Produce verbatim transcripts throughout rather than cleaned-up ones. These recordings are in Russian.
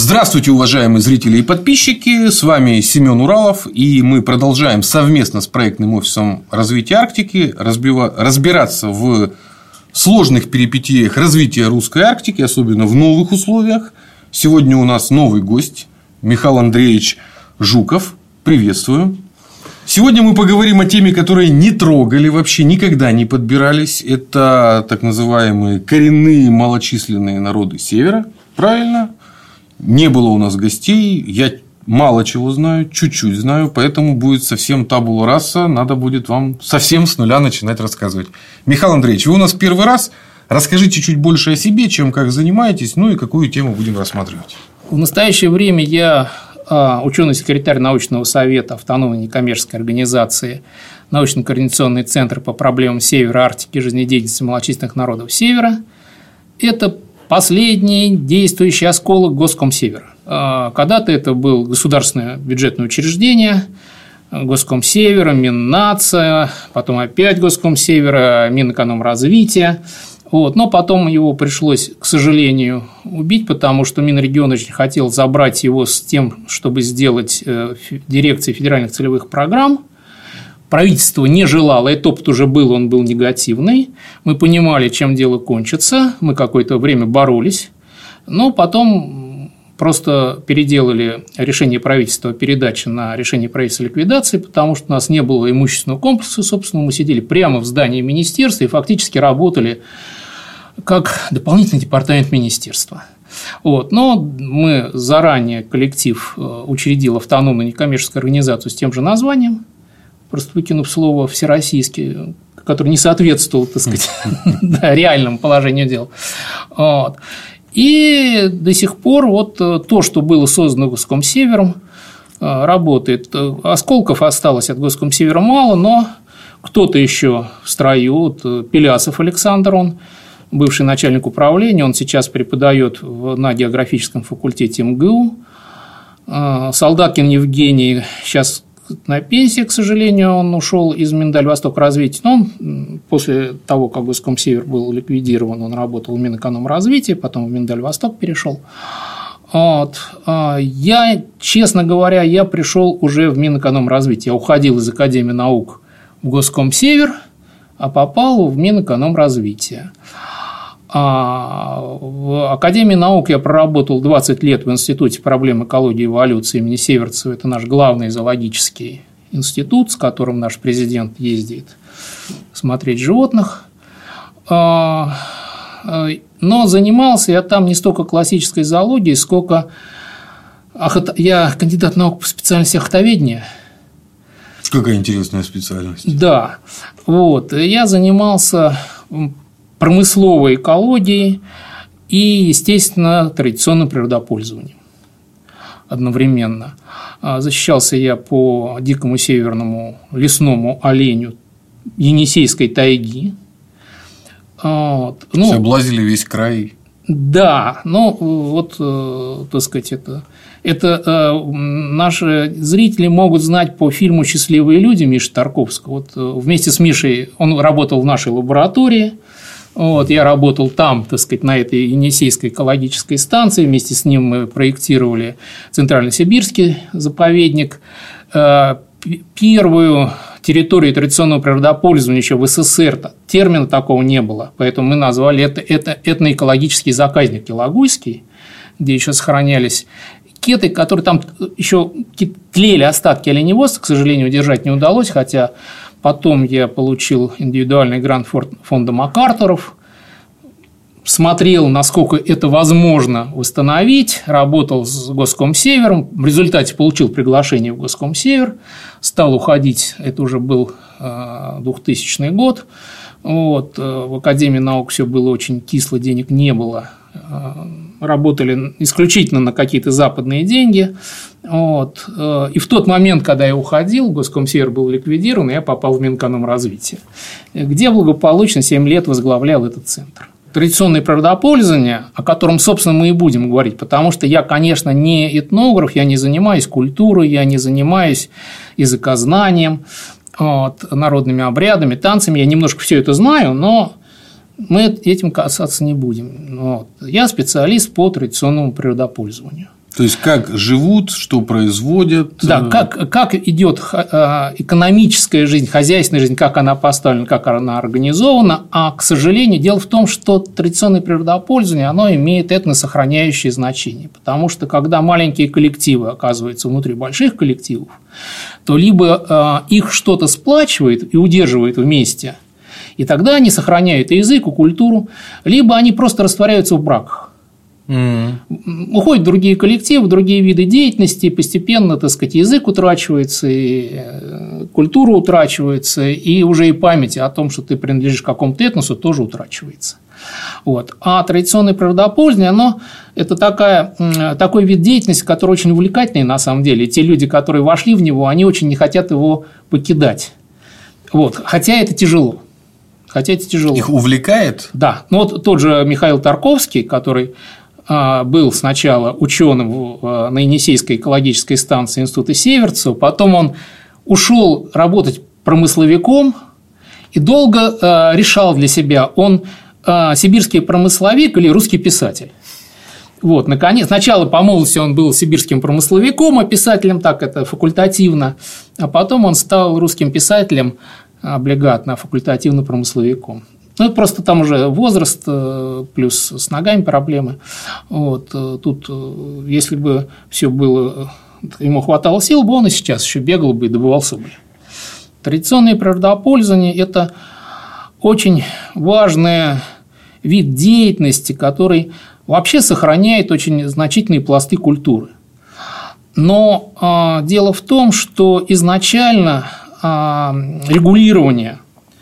Здравствуйте, уважаемые зрители и подписчики, с вами Семен Уралов, и мы продолжаем совместно с проектным офисом развития Арктики разбираться в сложных перипетиях развития русской Арктики, особенно в новых условиях. Сегодня у нас новый гость Михаил Андреевич Жуков. Приветствую. Сегодня мы поговорим о теме, которую не трогали, вообще никогда не подбирались. Это так называемые коренные малочисленные народы Севера. Правильно? Не было у нас гостей, я мало чего знаю, чуть-чуть знаю, поэтому будет совсем табула раса, надо будет вам совсем с нуля начинать рассказывать. Михаил Андреевич, вы у нас первый раз, расскажите чуть больше о себе, чем как занимаетесь, ну и какую тему будем рассматривать. В настоящее время я ученый-секретарь научного совета автономной некоммерческой организации научно-координационный центр по проблемам Севера, Арктики и жизнедеятельности малочисленных народов Севера. Это последний действующий осколок Госкомсевера. Когда-то это было государственное бюджетное учреждение, Госкомсевера, Миннация, потом опять Госкомсевера, Минэкономразвития. Вот. Но потом его пришлось, к сожалению, убить, потому что Минрегион очень хотел забрать его с тем, чтобы сделать дирекцией федеральных целевых программ. Правительство не желало, этот опыт уже был, он был негативный. Мы понимали, чем дело кончится, мы какое-то время боролись, но потом просто переделали решение правительства передачи на решение правительства ликвидации, потому что у нас не было имущественного комплекса, собственно, мы сидели прямо в здании министерства и фактически работали как дополнительный департамент министерства. Вот. Но мы заранее, коллектив учредил автономную некоммерческую организацию с тем же названием, просто выкинув слово «всероссийский», который не соответствовал, так сказать, реальному положению дел. Вот. И до сих пор вот то, что было создано Госкомсевером, работает. Осколков осталось от Госкомсевера мало, но кто-то еще в строю. Вот Пелясов Александр, он бывший начальник управления, он сейчас преподает на географическом факультете эм гэ у. Солдаткин Евгений сейчас на пенсии, к сожалению, он ушел из Миндальвосток-развития, но он после того, как Госкомсевер был ликвидирован, он работал в Минэкономразвитии, потом в Миндальвосток перешел. Вот. Я, честно говоря, я пришел уже в Минэкономразвитие. Я уходил из Академии наук в Госкомсевер, а попал в Минэкономразвитие. В Академии наук я проработал двадцать лет в Институте проблем экологии и эволюции имени Северцева. Это наш главный зоологический институт, с которым наш президент ездит смотреть животных. Но занимался я там не столько классической зоологией, сколько я кандидат наук по специальности охотоведения. Какая интересная специальность. Да. Вот. Я занимался промысловой экологией и, естественно, традиционным природопользованием одновременно. Защищался я по дикому северному лесному оленю Енисейской тайги. Вот. Ну, все облазили весь край. Да, ну вот, так сказать, это, это наши зрители могут знать по фильму «Счастливые люди» Миши Тарковского. Вот вместе с Мишей он работал в нашей лаборатории. Вот, я работал там, так сказать, на этой Енисейской экологической станции. Вместе с ним мы проектировали Центрально-Сибирский заповедник. Первую территорию традиционного природопользования еще в эс эс эс эр термина такого не было. Поэтому мы назвали это, это этноэкологический заказник Елагуйский, где еще сохранялись кеты, которые там еще тлели остатки оленеводства, к сожалению, удержать не удалось, хотя потом я получил индивидуальный грант фонда МакАртуров, смотрел, насколько это возможно восстановить, работал с Госкомсевером, в результате получил приглашение в Госкомсевер, стал уходить, это уже был двухтысячный год, вот, в Академии наук все было очень кисло, денег не было, работали исключительно на какие-то западные деньги. Вот. И в тот момент, когда я уходил, Госкомсевер был ликвидирован, и я попал в Минэкономразвитие, где благополучно семь лет возглавлял этот центр. Традиционное природопользование, о котором, собственно, мы и будем говорить, потому что я, конечно, не этнограф, я не занимаюсь культурой, я не занимаюсь языкознанием, вот, народными обрядами, танцами, я немножко все это знаю, но мы этим касаться не будем. Вот. Я специалист по традиционному природопользованию. То есть, как живут, что производят. Да, как, как идет экономическая жизнь, хозяйственная жизнь, как она поставлена, как она организована. А, к сожалению, дело в том, что традиционное природопользование, оно имеет этносохраняющее значение. Потому что, когда маленькие коллективы оказываются внутри больших коллективов, то либо их что-то сплачивает и удерживает вместе, и тогда они сохраняют и язык, и культуру, либо они просто растворяются в браках. Mm. Уходят другие коллективы, другие виды деятельности, и постепенно, так сказать, язык утрачивается, и культура утрачивается, и уже и память о том, что ты принадлежишь к какому-то этносу, тоже утрачивается. Вот. А традиционное природопользование, оно это такая, такой вид деятельности, который очень увлекательный на самом деле. И те люди, которые вошли в него, они очень не хотят его покидать. Вот. Хотя это тяжело. Хотя это тяжело. Их увлекает? Да. Ну, вот тот же Михаил Тарковский, который был сначала ученым на Енисейской экологической станции Института Северцева, потом он ушел работать промысловиком и долго решал для себя, он сибирский промысловик или русский писатель. Вот, наконец, сначала по молодости он был сибирским промысловиком, а писателем так это факультативно, а потом он стал русским писателем облигатно, факультативно-промысловиком. Ну, просто там уже возраст, плюс с ногами проблемы. Вот, тут, если бы все было, ему хватало сил, бы он и сейчас еще бегал бы и добывал соболь. Традиционное природопользование – это очень важный вид деятельности, который вообще сохраняет очень значительные пласты культуры. Но а, дело в том, что изначально а, регулирование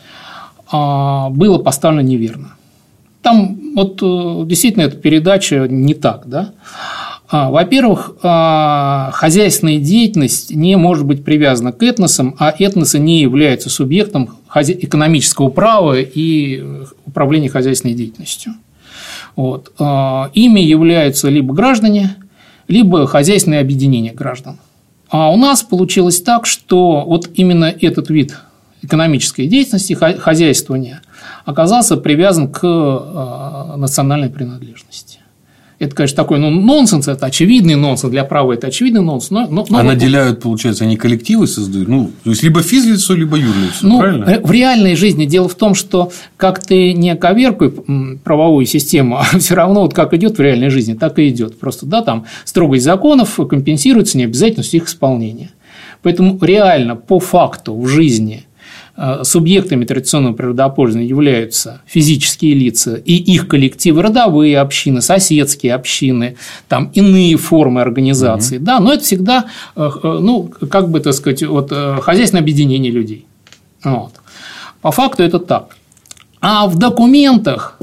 было поставлено неверно. Там вот действительно эта передача не так, да. Во-первых, хозяйственная деятельность не может быть привязана к этносам, а этносы не являются субъектом экономического права и управления хозяйственной деятельностью. Вот. Ими являются либо граждане, либо хозяйственные объединения граждан. А у нас получилось так, что вот именно этот вид экономической деятельности, хозяйствования оказался привязан к национальной принадлежности. Это, конечно, такой ну, нонсенс, это очевидный нонсенс, для права это очевидный нонсенс. Но, но, но а вот, наделяют, получается, они коллективы создают? Ну, то есть, либо физлицо, либо юрлицо, ну, правильно? В реальной жизни дело в том, что как ты не коверкуй правовую систему, а все равно вот как идет в реальной жизни, так и идет. Просто да, там строгость законов компенсируется необязательностью их исполнения. Поэтому реально, по факту в жизни субъектами традиционного природопользования являются физические лица и их коллективы, родовые общины, соседские общины, там иные формы организации. Угу. Да, но это всегда, ну, как бы, так сказать, вот, хозяйственное объединение людей. Вот. По факту это так. А в документах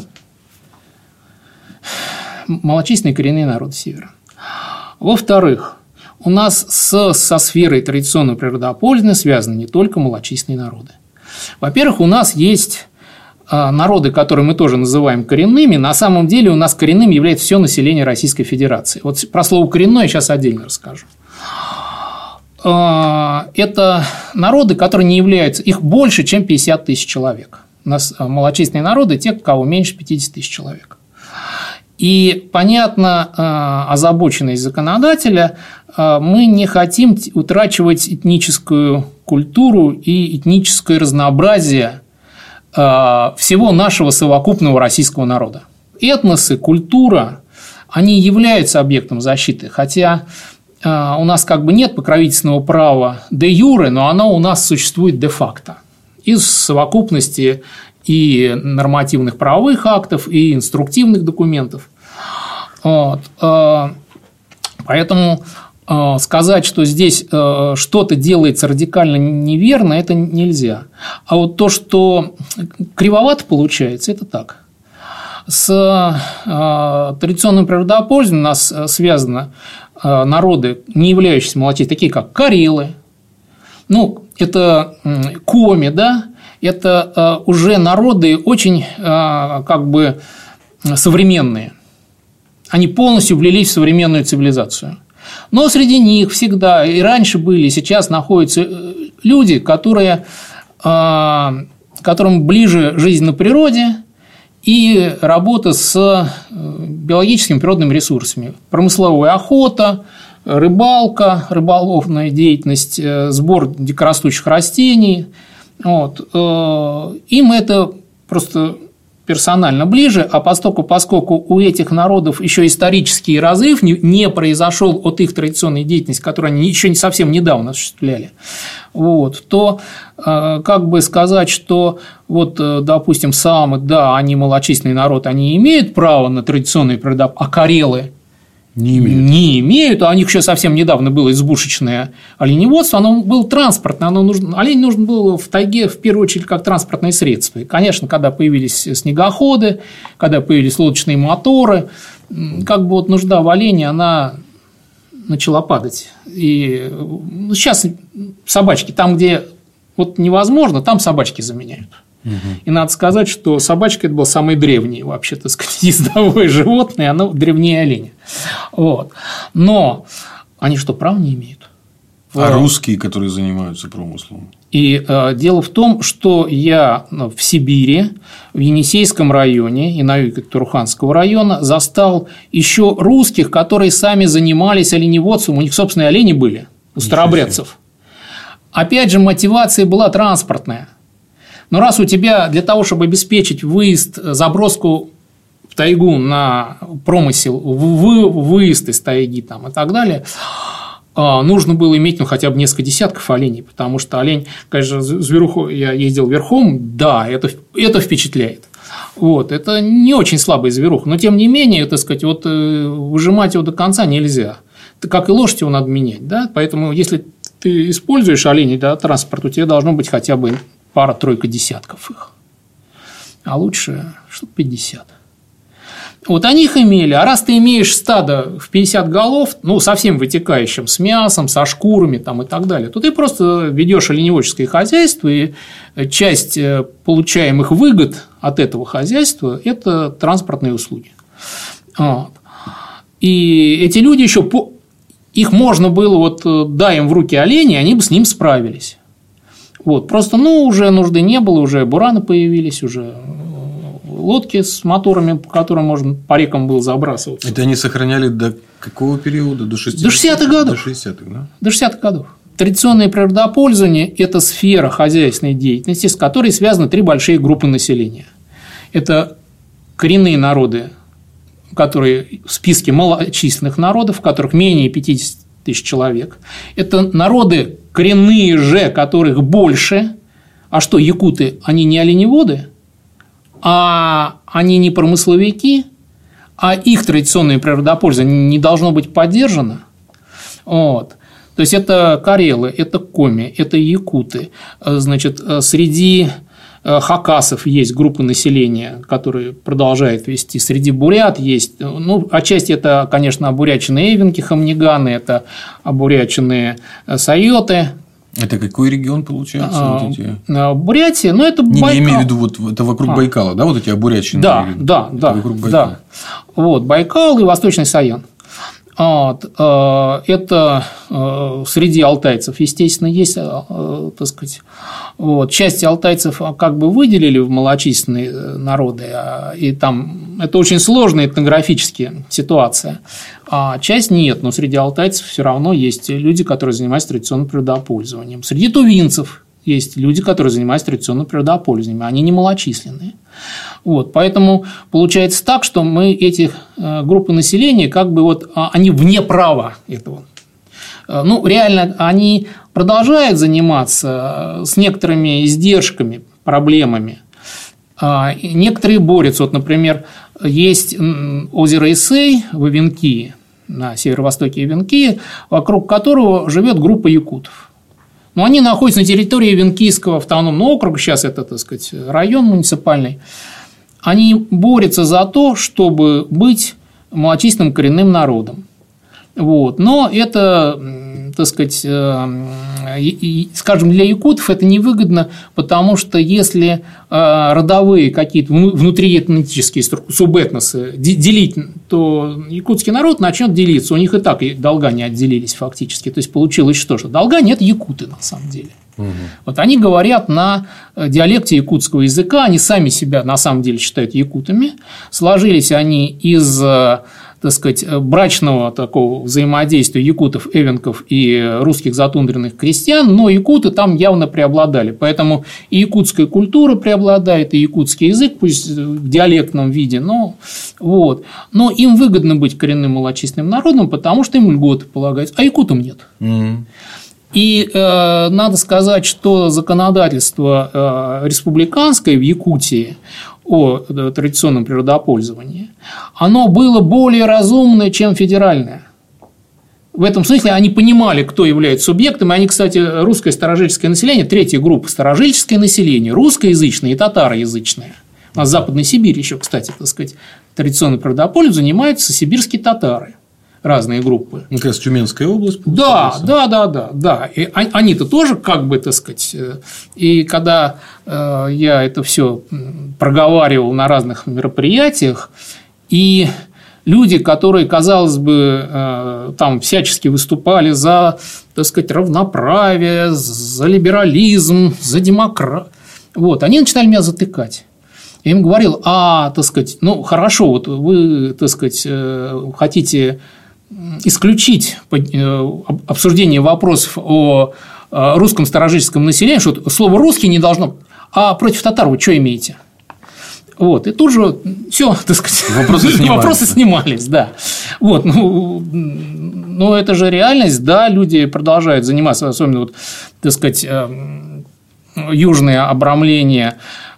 малочисленные коренные народы Севера. Во-вторых, у нас с, со сферой традиционного природопользования связаны не только малочисленные народы. Во-первых, у нас есть народы, которые мы тоже называем коренными. На самом деле у нас коренным является все население Российской Федерации. Вот про слово «коренное» я сейчас отдельно расскажу. Это народы, которые не являются, их больше, чем пятьдесят тысяч человек. У нас малочисленные народы – те, у кого меньше пятьдесят тысяч человек. И, понятно, озабоченность законодателя, мы не хотим утрачивать этническую культуру и этническое разнообразие всего нашего совокупного российского народа. Этносы, культура, они являются объектом защиты, хотя у нас как бы нет покровительственного права де юре, но оно у нас существует де-факто из совокупности и нормативных правовых актов, и инструктивных документов. Вот. Поэтому сказать, что здесь что-то делается радикально неверно, это нельзя. А вот то, что кривовато получается, это так. С традиционным природопользованием у нас связаны народы, не являющиеся малочисленными, такие как карелы, ну, это коми, да, это уже народы очень как бы современные. Они полностью влились в современную цивилизацию. Но среди них всегда и раньше были, и сейчас находятся люди, которые, которым ближе жизнь на природе и работа с биологическими природными ресурсами. Промысловая охота, рыбалка, рыболовная деятельность, сбор дикорастущих растений. Вот. Им это просто персонально ближе, а поскольку, поскольку у этих народов еще исторический разрыв не, не произошел от их традиционной деятельности, которую они еще не совсем недавно осуществляли, вот, то как бы сказать, что вот, допустим, самы, да, они малочисленный народ, они имеют право на традиционные предап, а карелы не имеют. Не имеют, а у них еще совсем недавно было избушечное оленеводство, оно было транспортное, оно нужно, олень нужен был в тайге в первую очередь как транспортное средство. И, конечно, когда появились снегоходы, когда появились лодочные моторы, как бы вот нужда в олене, она начала падать. И сейчас собачки, там, где вот невозможно, там собачки заменяют. Угу. И надо сказать, что собачка – это был самый древний, вообще, так сказать, ездовое животное, оно древнее оленя. Вот. Но они что, права не имеют? А русские, которые занимаются промыслом? И э, дело в том, что я в Сибири, в Енисейском районе и на юге Туруханского района застал еще русских, которые сами занимались оленеводством, у них собственные олени были, у старообрядцев. Опять же, мотивация была транспортная. Но раз у тебя для того, чтобы обеспечить выезд, заброску в тайгу на промысел, выезд из тайги там, и так далее, нужно было иметь ну, хотя бы несколько десятков оленей, потому что олень, конечно, зверуху, я ездил верхом, да, это, это впечатляет. Вот, это не очень слабый зверух, но тем не менее, так сказать, вот, выжимать его до конца нельзя. Как и лошадь его надо менять, да? Поэтому если ты используешь оленей для транспорта, у тебя должно быть хотя бы пара-тройка десятков их, а лучше штук пятьдесят. Вот они их имели, а раз ты имеешь стадо в пятьдесят голов, ну, совсем вытекающим, с мясом, со шкурами там, и так далее, то ты просто ведешь оленеводческое хозяйство, и часть получаемых выгод от этого хозяйства – это транспортные услуги. Вот. И эти люди еще, по... их можно было, вот, дай им в руки оленя, они бы с ним справились. Вот, просто, ну, уже нужды не было, уже бураны появились, уже лодки с моторами, по которым можно по рекам было забрасываться. Это они сохраняли до какого периода? До шестидесятых? До шестидесятых годов. До шестидесятых, да? До шестидесятых годов. Традиционное природопользование – это сфера хозяйственной деятельности, с которой связаны три большие группы населения. Это коренные народы, которые в списке малочисленных народов, в которых менее пятьдесят тысяч человек. Это народы коренные же, которых больше. А что, якуты, они не оленеводы, а они не промысловики, а их традиционное природопользование не должно быть поддержано. Вот. То есть, это карелы, это коми, это якуты. Значит, среди хакасов есть группа населения, которые продолжают вести. Среди бурят есть, ну, отчасти это, конечно, обуряченные эвенки, хамниганы, это обуряченные сайоты. Это какой регион получается? А, вот эти... Бурятия, ну, это не, Байкал. Не, я имею в виду, вот, это вокруг а. Байкала, да, вот эти обуряченные? Да, регионы? да, это да, вокруг Байкала. да. Вот, Байкал и Восточный Саян. Вот. Это среди алтайцев, естественно, есть, так сказать, вот, часть алтайцев как бы выделили в малочисленные народы, и там это очень сложная этнографическая ситуация, а часть нет, но среди алтайцев все равно есть люди, которые занимаются традиционным природопользованием. Среди тувинцев есть люди, которые занимаются традиционным природопользованием, они не малочисленные. Вот, поэтому получается так, что мы эти группы населения, как бы вот, они вне права этого. Ну, реально, они продолжают заниматься с некоторыми издержками, проблемами. Некоторые борются. Вот, например, есть озеро Исей в Эвенкии, на северо-востоке Эвенкии, вокруг которого живет группа якутов. Но они находятся на территории Эвенкийского автономного округа, сейчас это, так сказать, район муниципальный. Они борются за то, чтобы быть малочисленным коренным народом. Вот. Но это, так сказать, скажем, для якутов это невыгодно, потому что если родовые какие-то внутриэтнические субэтносы делить, то якутский народ начнет делиться. У них и так долга не отделились фактически. То есть, получилось что? Что долга нет якуты на самом деле. Угу. Вот они говорят на диалекте якутского языка, они сами себя на самом деле считают якутами, сложились они из, так сказать, брачного такого взаимодействия якутов, эвенков и русских затундренных крестьян, но якуты там явно преобладали, поэтому и якутская культура преобладает, и якутский язык, пусть в диалектном виде, но, вот. Но им выгодно быть коренным малочисленным народом, потому что им льготы полагаются, а якутам нет. Mm-hmm. И э, надо сказать, что законодательство э, республиканское в Якутии о э, традиционном природопользовании, оно было более разумное, чем федеральное. В этом смысле они понимали, кто является субъектом. И они, кстати, русское старожильческое население, третья группа старожильческое население, русскоязычное и татароязычное. У нас в Западной Сибири еще, кстати, так сказать, традиционным природопользованием занимаются сибирские татары. Разные группы. Ну, как раз Тюменская область. Да, да, да, да, да. И они-то тоже, как бы, так сказать, и когда я это все проговаривал на разных мероприятиях, и люди, которые, казалось бы, там всячески выступали за, так сказать, равноправие, за либерализм, за демократию, вот, они начинали меня затыкать. Я им говорил, а, так сказать, ну, хорошо, вот вы, так сказать, хотите исключить обсуждение вопросов о русском старожильческом населении, что слово «русский» не должно… А против татар вы что имеете? Вот, и тут же все, так сказать, вопросы, вопросы снимались, да. Вот, ну, ну, это же реальность, да, люди продолжают заниматься, особенно, вот, так сказать, южное обрамление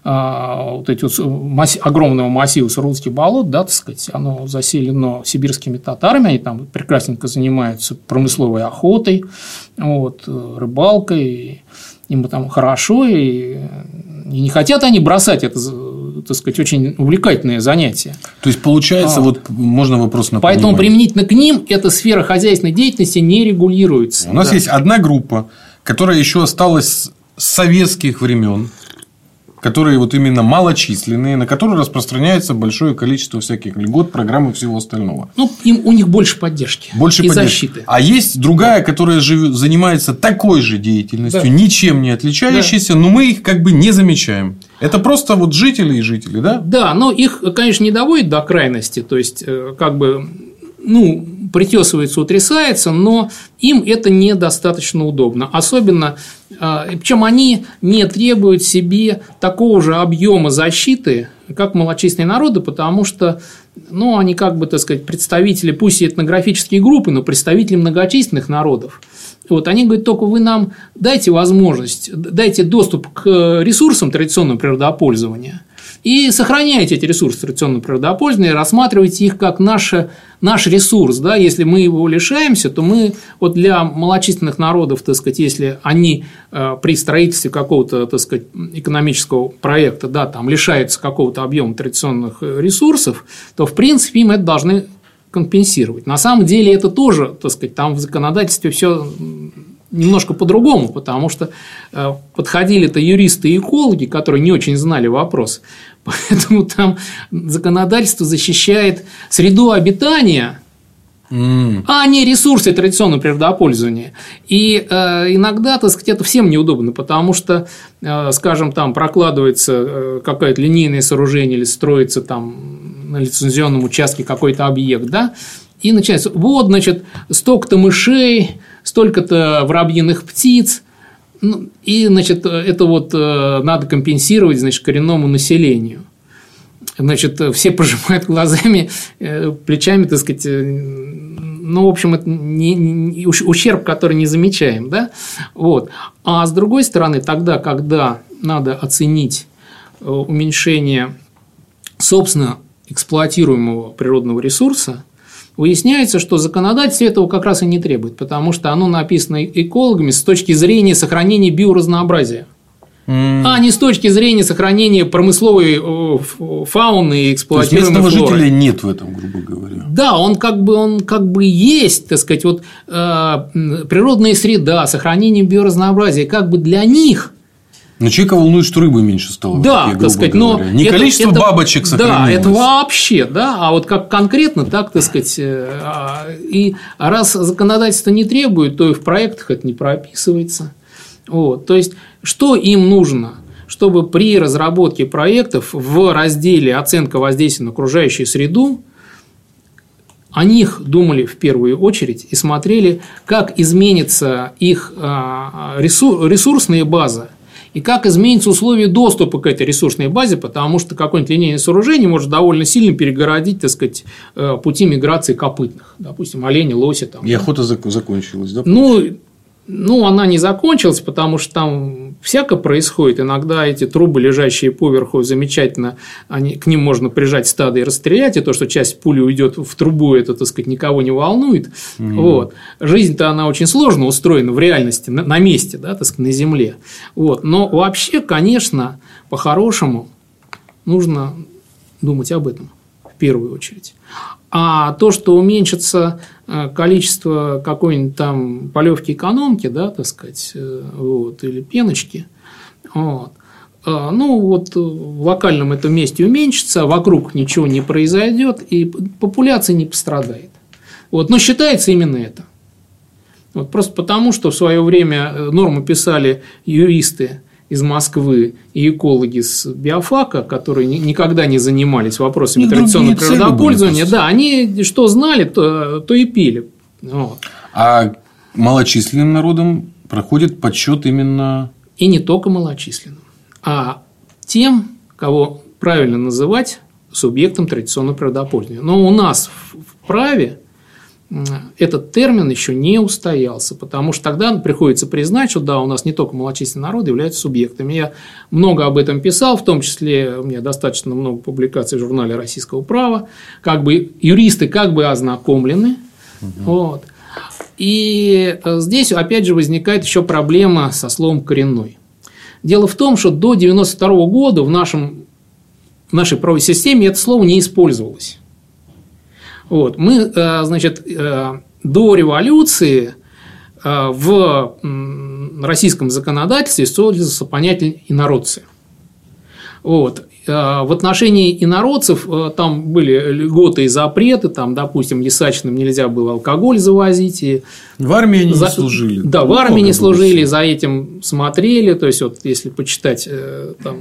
вот эти вот масс... огромного массива Сургутских болот, да, так сказать, оно заселено сибирскими татарами, они там прекрасненько занимаются промысловой охотой, вот, рыбалкой, им там хорошо, и... и не хотят они бросать это, так сказать, очень увлекательное занятие. То есть, получается, а, вот можно вопрос на поэтому понимание. Применительно к ним эта сфера хозяйственной деятельности не регулируется. У нас да. есть одна группа, которая еще осталась с советских времен, которые вот именно малочисленные, на которые распространяется большое количество всяких льгот, программ и всего остального. Ну, им, у них больше поддержки больше и поддержки. защиты. А есть другая, которая живет, занимается такой же деятельностью, да. ничем не отличающейся, да. но мы их как бы не замечаем. Это просто вот жители и жители, да? Да, но их, конечно, не доводит до крайности, то есть, как бы, ну, притесывается, утрясается, но им это недостаточно удобно. Особенно, причем они не требуют себе такого же объема защиты, как малочисленные народы, потому что, ну, они, как бы, так сказать, представители, пусть и этнографические группы, но представители многочисленных народов. Вот, они говорят, только вы нам дайте возможность, дайте доступ к ресурсам традиционного природопользования и сохраняйте эти ресурсы традиционного природопользования, рассматривайте их как наш, наш ресурс. Да? Если мы его лишаемся, то мы вот для малочисленных народов, так сказать, если они при строительстве какого-то, так сказать, экономического проекта, да, там, лишаются какого-то объема традиционных ресурсов, то, в принципе, им это должны компенсировать. На самом деле это тоже, так сказать, там в законодательстве все немножко по-другому, потому что подходили-то юристы и экологи, которые не очень знали вопрос, поэтому там законодательство защищает среду обитания, mm. а не ресурсы традиционного природопользования. И э, иногда, так сказать, это всем неудобно, потому что, э, скажем, там прокладывается какое-то линейное сооружение или строится там на лицензионном участке какой-то объект, да, и начинается, вот, значит, столько-то мышей, столько-то воробьиных птиц, ну, и, значит, это вот надо компенсировать, значит, коренному населению. Значит, все пожимают глазами, плечами, так сказать, ну, в общем, это не, не, ущерб, который не замечаем, да, вот. А с другой стороны, тогда, когда надо оценить уменьшение, собственно, эксплуатируемого природного ресурса, выясняется, что законодательство этого как раз и не требует, потому что оно написано экологами с точки зрения сохранения биоразнообразия, mm. а не с точки зрения сохранения промысловой фауны и эксплуатируемой флоры. То есть местного жителя нет в этом, грубо говоря. Да, он как бы, он как бы есть, так сказать, вот, э, природная среда, сохранение биоразнообразия, как бы для них. Но человека волнует, что рыбы меньше стало. Да, так сказать, но не это, количество это, бабочек сохранилось. Да, это вообще, да, а вот как конкретно, так, так сказать, и раз законодательство не требует, то и в проектах это не прописывается. Вот. То есть, что им нужно? Чтобы при разработке проектов в разделе «Оценка воздействия на окружающую среду» о них думали в первую очередь и смотрели, как изменится их ресурсная база и как изменятся условия доступа к этой ресурсной базе, потому что какое-нибудь линейное сооружение может довольно сильно перегородить, так сказать, пути миграции копытных, допустим, оленя, лося. Там, и да. охота закончилась, да? Ну, ну, она не закончилась, потому что там всякое происходит. Иногда эти трубы, лежащие поверху, замечательно, они, к ним можно прижать стадо и расстрелять, и то, что часть пули уйдет в трубу, это, так сказать, никого не волнует. Mm-hmm. Вот. Жизнь-то она очень сложно устроена в реальности, на, на месте, да, так сказать, на земле. Вот. Но вообще, конечно, по-хорошему нужно думать об этом в первую очередь. А то, что уменьшится количество какой-нибудь там полевки экономки, да, так сказать, вот, или пеночки, вот, ну, вот в локальном этом месте уменьшится, вокруг ничего не произойдет, и популяция не пострадает. Вот, но считается именно это. Вот, просто потому, что в свое время нормы писали юристы из Москвы и экологи с биофака, которые никогда не занимались вопросами традиционного природопользования, да, они что знали, то, то и пили. Вот. А малочисленным народам проходит подсчет именно… И не только малочисленным, а тем, кого правильно называть субъектом традиционного природопользования. Но у нас в праве этот термин еще не устоялся, потому что тогда приходится признать, что да, у нас не только малочисленные народы являются субъектами. Я много об этом писал, в том числе у меня достаточно много публикаций в журнале «Российского права», как бы юристы как бы ознакомлены. Угу. Вот. И здесь опять же возникает еще проблема со словом «коренной». Дело в том, что до девяносто второго года в, нашем, в нашей правовой системе это слово не использовалось. Вот. Мы, значит, до революции в российском законодательстве использовался понятие инородцы. Вот. В отношении инородцев там были льготы и запреты, там, допустим, ясачным нельзя было алкоголь завозить. И в армии они за... не служили. Да, в армии не служили, за этим смотрели. То есть, вот, если почитать там,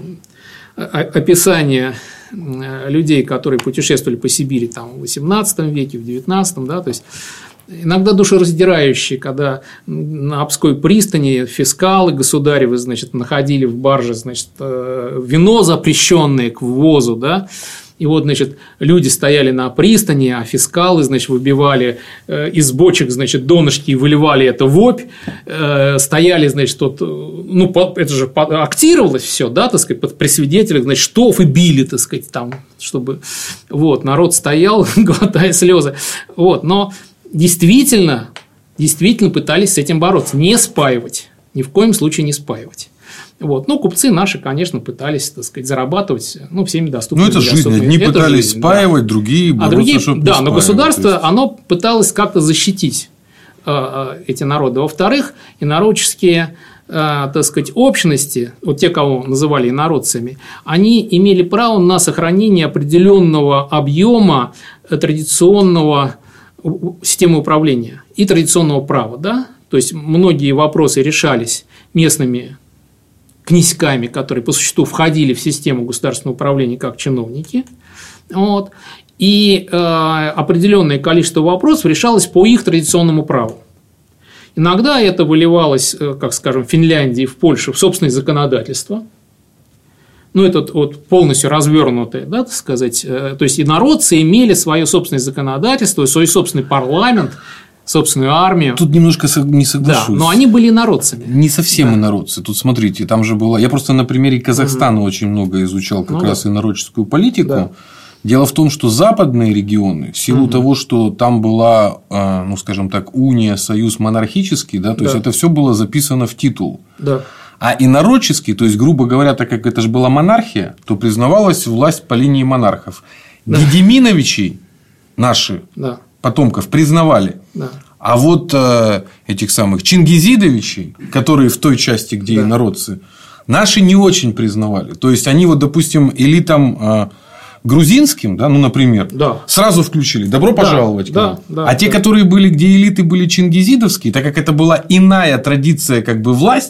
описание людей, которые путешествовали по Сибири там, в восемнадцатом веке, в девятнадцатом, да, то есть иногда душераздирающие, когда на Обской пристани фискалы государевы, значит, находили в барже, значит, вино запрещенное к ввозу, да, и вот, значит, люди стояли на пристани, а фискалы, значит, выбивали из бочек, значит, донышки и выливали это в опь, стояли, значит, тут, ну, это же актировалось все, да, так сказать, при свидетелях, значит, штоф и били, так сказать, там, чтобы, вот, народ стоял, глотая слезы, вот, но действительно, действительно пытались с этим бороться, не спаивать, ни в коем случае не спаивать. Вот. Ну, купцы наши, конечно, пытались, так сказать, зарабатывать, ну, всеми доступными. Ну, это жизнь. Одни это пытались жизнь, спаивать, да. другие бороться, а другие, чтобы да, не но государство, есть... оно пыталось как-то защитить э, эти народы. Во-вторых, инородческие, э, так сказать, общности, вот те, кого называли инородцами, они имели право на сохранение определенного объема традиционного системы управления и традиционного права, да? То есть многие вопросы решались местными князьками, которые по существу входили в систему государственного управления как чиновники, вот, и э, определенное количество вопросов решалось по их традиционному праву. Иногда это выливалось, как скажем, в Финляндии, в Польше в собственное законодательство. Ну, это вот полностью развернутое, да, так сказать. То есть инородцы имели свое собственное законодательство, свой собственный парламент, собственную армию. Тут немножко не соглашусь. Да, но они были инородцами. Не совсем да. инородцы. Тут смотрите, там же была. Я просто на примере Казахстана угу. очень много изучал как ну, раз да. инородческую политику. Да. Дело в том, что западные регионы, в силу угу. того, что там была, ну, скажем так, уния, союз монархический, да, то да. есть это все было записано в титул. Да. А инородческий, то есть, грубо говоря, так как это же была монархия, то признавалась власть по линии монархов. Да. Гедеминовичей наши да. потомков признавали. Да. А вот э, этих самых Чингизидовичей, которые в той части, где да. инородцы, наши не очень признавали. То есть, они вот, допустим, элитам э, грузинским, да, ну, например, да. сразу включили «добро пожаловать». Да, да, а да, те, да. которые были, где элиты были чингизидовские, так как это была иная традиция как бы власти,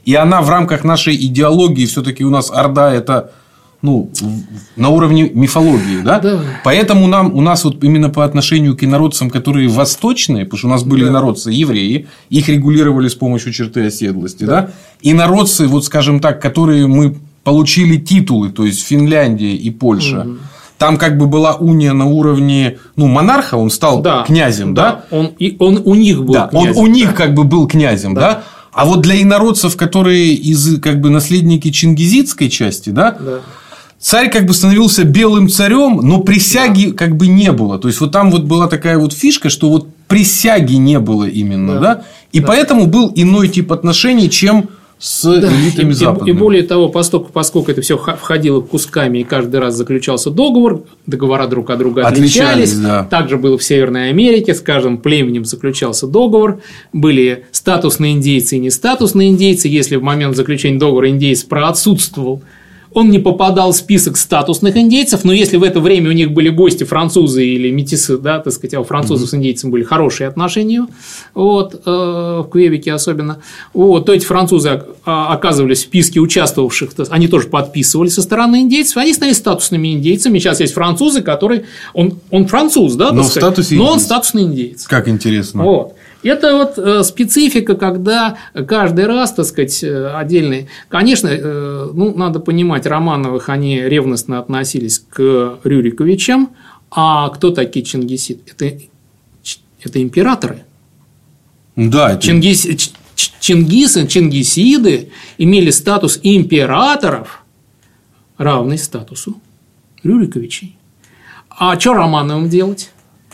И она в рамках нашей идеологии, все-таки у нас Орда – это ну, на уровне мифологии. Да? Да. Поэтому нам, у нас вот именно по отношению к инородцам, которые восточные, потому что у нас были да. инородцы евреи, их регулировали с помощью черты оседлости. Да. Да? Инородцы, вот скажем так, которые мы получили титулы, то есть Финляндия и Польша. Угу. Там как бы была уния на уровне ну, монарха, он стал да, князем, да? да? Он, и он у них был да, князем. Он у них как бы был князем, да? да? А вот для инородцев, которые из как бы наследники чингизидской части, да? Да. Царь как бы становился белым царем, но присяги да. как бы не было. То есть, вот там вот была такая вот фишка, что вот присяги не было именно, да? да? И да. поэтому был иной тип отношений, чем с да, элитами и, западными. И более того, поскольку, поскольку это все входило кусками и каждый раз заключался договор, договора друг от друга отличались. отличались да. Также было в Северной Америке, с каждым племенем заключался договор. Были статусные индейцы и нестатусные индейцы. Если в момент заключения договора индейец проотсутствовал, он не попадал в список статусных индейцев, но если в это время у них были гости французы или метисы, да, так сказать, а у французов mm-hmm. с индейцами были хорошие отношения, вот, э, в Квебеке особенно, вот, то эти французы оказывались в списке участвовавших, то есть они тоже подписывали со стороны индейцев, они стали статусными индейцами. Сейчас есть французы, которые, он, он француз, да, но, так сказать, в но он статусный индейец. Как интересно. Вот. Это вот специфика, когда каждый раз, так сказать, отдельный. Конечно, ну, надо понимать, Романовых они ревностно относились к Рюриковичам, а кто такие чингисиды? Это, это императоры. Да, это... Чингис, Чингисы, чингисиды имели статус императоров, равный статусу Рюриковичей. А что Романовым делать?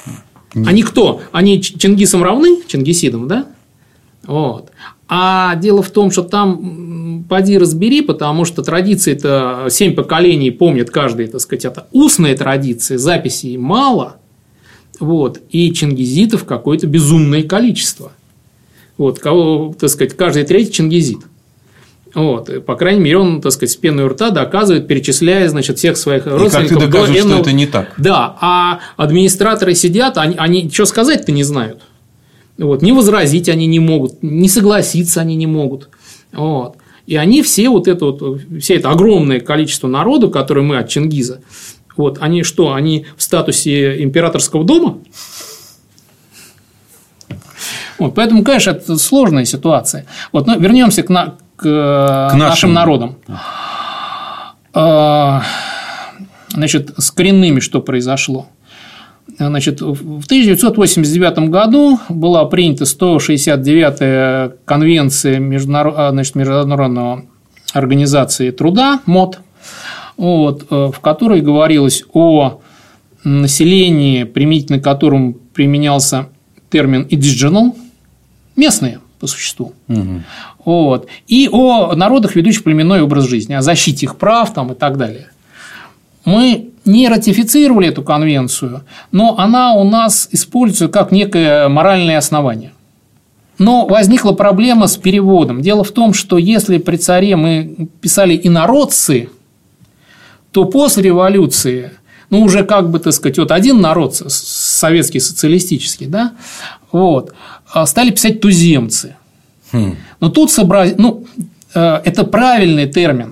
Они кто? Они Чингисам равны, чингисидам, да? Вот. А дело в том, что там поди разбери, потому что традиции-то семь поколений помнят каждый, так сказать, это устные традиции, записей мало, вот, и чингизидов какое-то безумное количество. Вот, кого, так сказать, каждый третий чингизид. Вот, по крайней мере, он, так сказать, с пеной у рта доказывает, перечисляя, значит, всех своих родственников. И как ты докажешь, что это не так? Да, а администраторы сидят, они, они что сказать-то не знают. Вот, не возразить они не могут, не согласиться они не могут. Вот. И они все вот это вот, все это огромное количество народу, которое мы от Чингиза, вот, они что, они в статусе императорского дома? Вот, поэтому, конечно, это сложная ситуация. Вот, но вернемся к, на, к, к нашим народам. Значит, с коренными что произошло? Значит, в тысяча девятьсот восемьдесят девятом году была принята сто шестьдесят девятая конвенция Международ... значит, Международной организации труда МОТ, вот, в которой говорилось о населении, применительно к которому применялся термин indigenous, местные по существу, угу. вот, и о народах, ведущих племенной образ жизни, о защите их прав там, и так далее. Мы не ратифицировали эту конвенцию, но она у нас используется как некое моральное основание. Но возникла проблема с переводом. Дело в том, что если при царе мы писали инородцы, то после революции, ну, уже как бы, так сказать, вот один народ, советский, социалистический, да, вот, стали писать туземцы. Хм. Но тут собрать, ну, это правильный термин.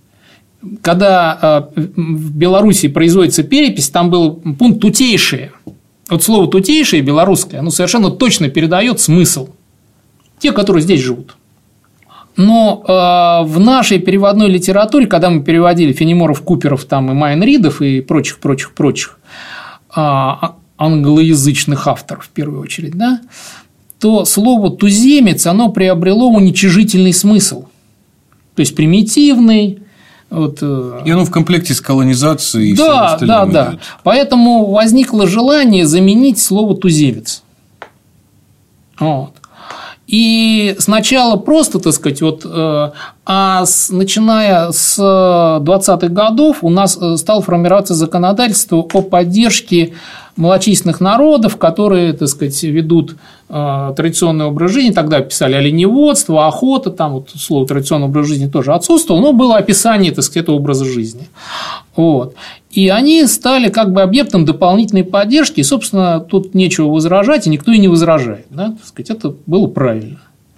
Когда в Беларуси производится перепись, там был пункт «тутейшие». Вот слово «тутейшие» белорусское, оно совершенно точно передает смысл. Те, которые здесь живут. Но э, в нашей переводной литературе, когда мы переводили Фенеморов, Куперов там, и Майн Ридов и прочих, прочих, прочих э, англоязычных авторов, в первую очередь, да, то слово «туземец» оно приобрело уничижительный смысл. То есть примитивный. Вот, и оно в комплекте с колонизацией. Да, и да, да. Идет. Поэтому возникло желание заменить слово «туземец». Вот. И сначала просто, так сказать, вот, а с, начиная с двадцатых годов у нас стало формироваться законодательство о поддержке малочисленных народов, которые, так сказать, ведут э, традиционный образ жизни. Тогда писали оленеводство, охота, там вот слово традиционный образ жизни тоже отсутствовало, но было описание, так сказать, этого образа жизни. Вот. И они стали как бы объектом дополнительной поддержки, и, собственно, тут нечего возражать, и никто и не возражает. Да? Так сказать, это было правильно.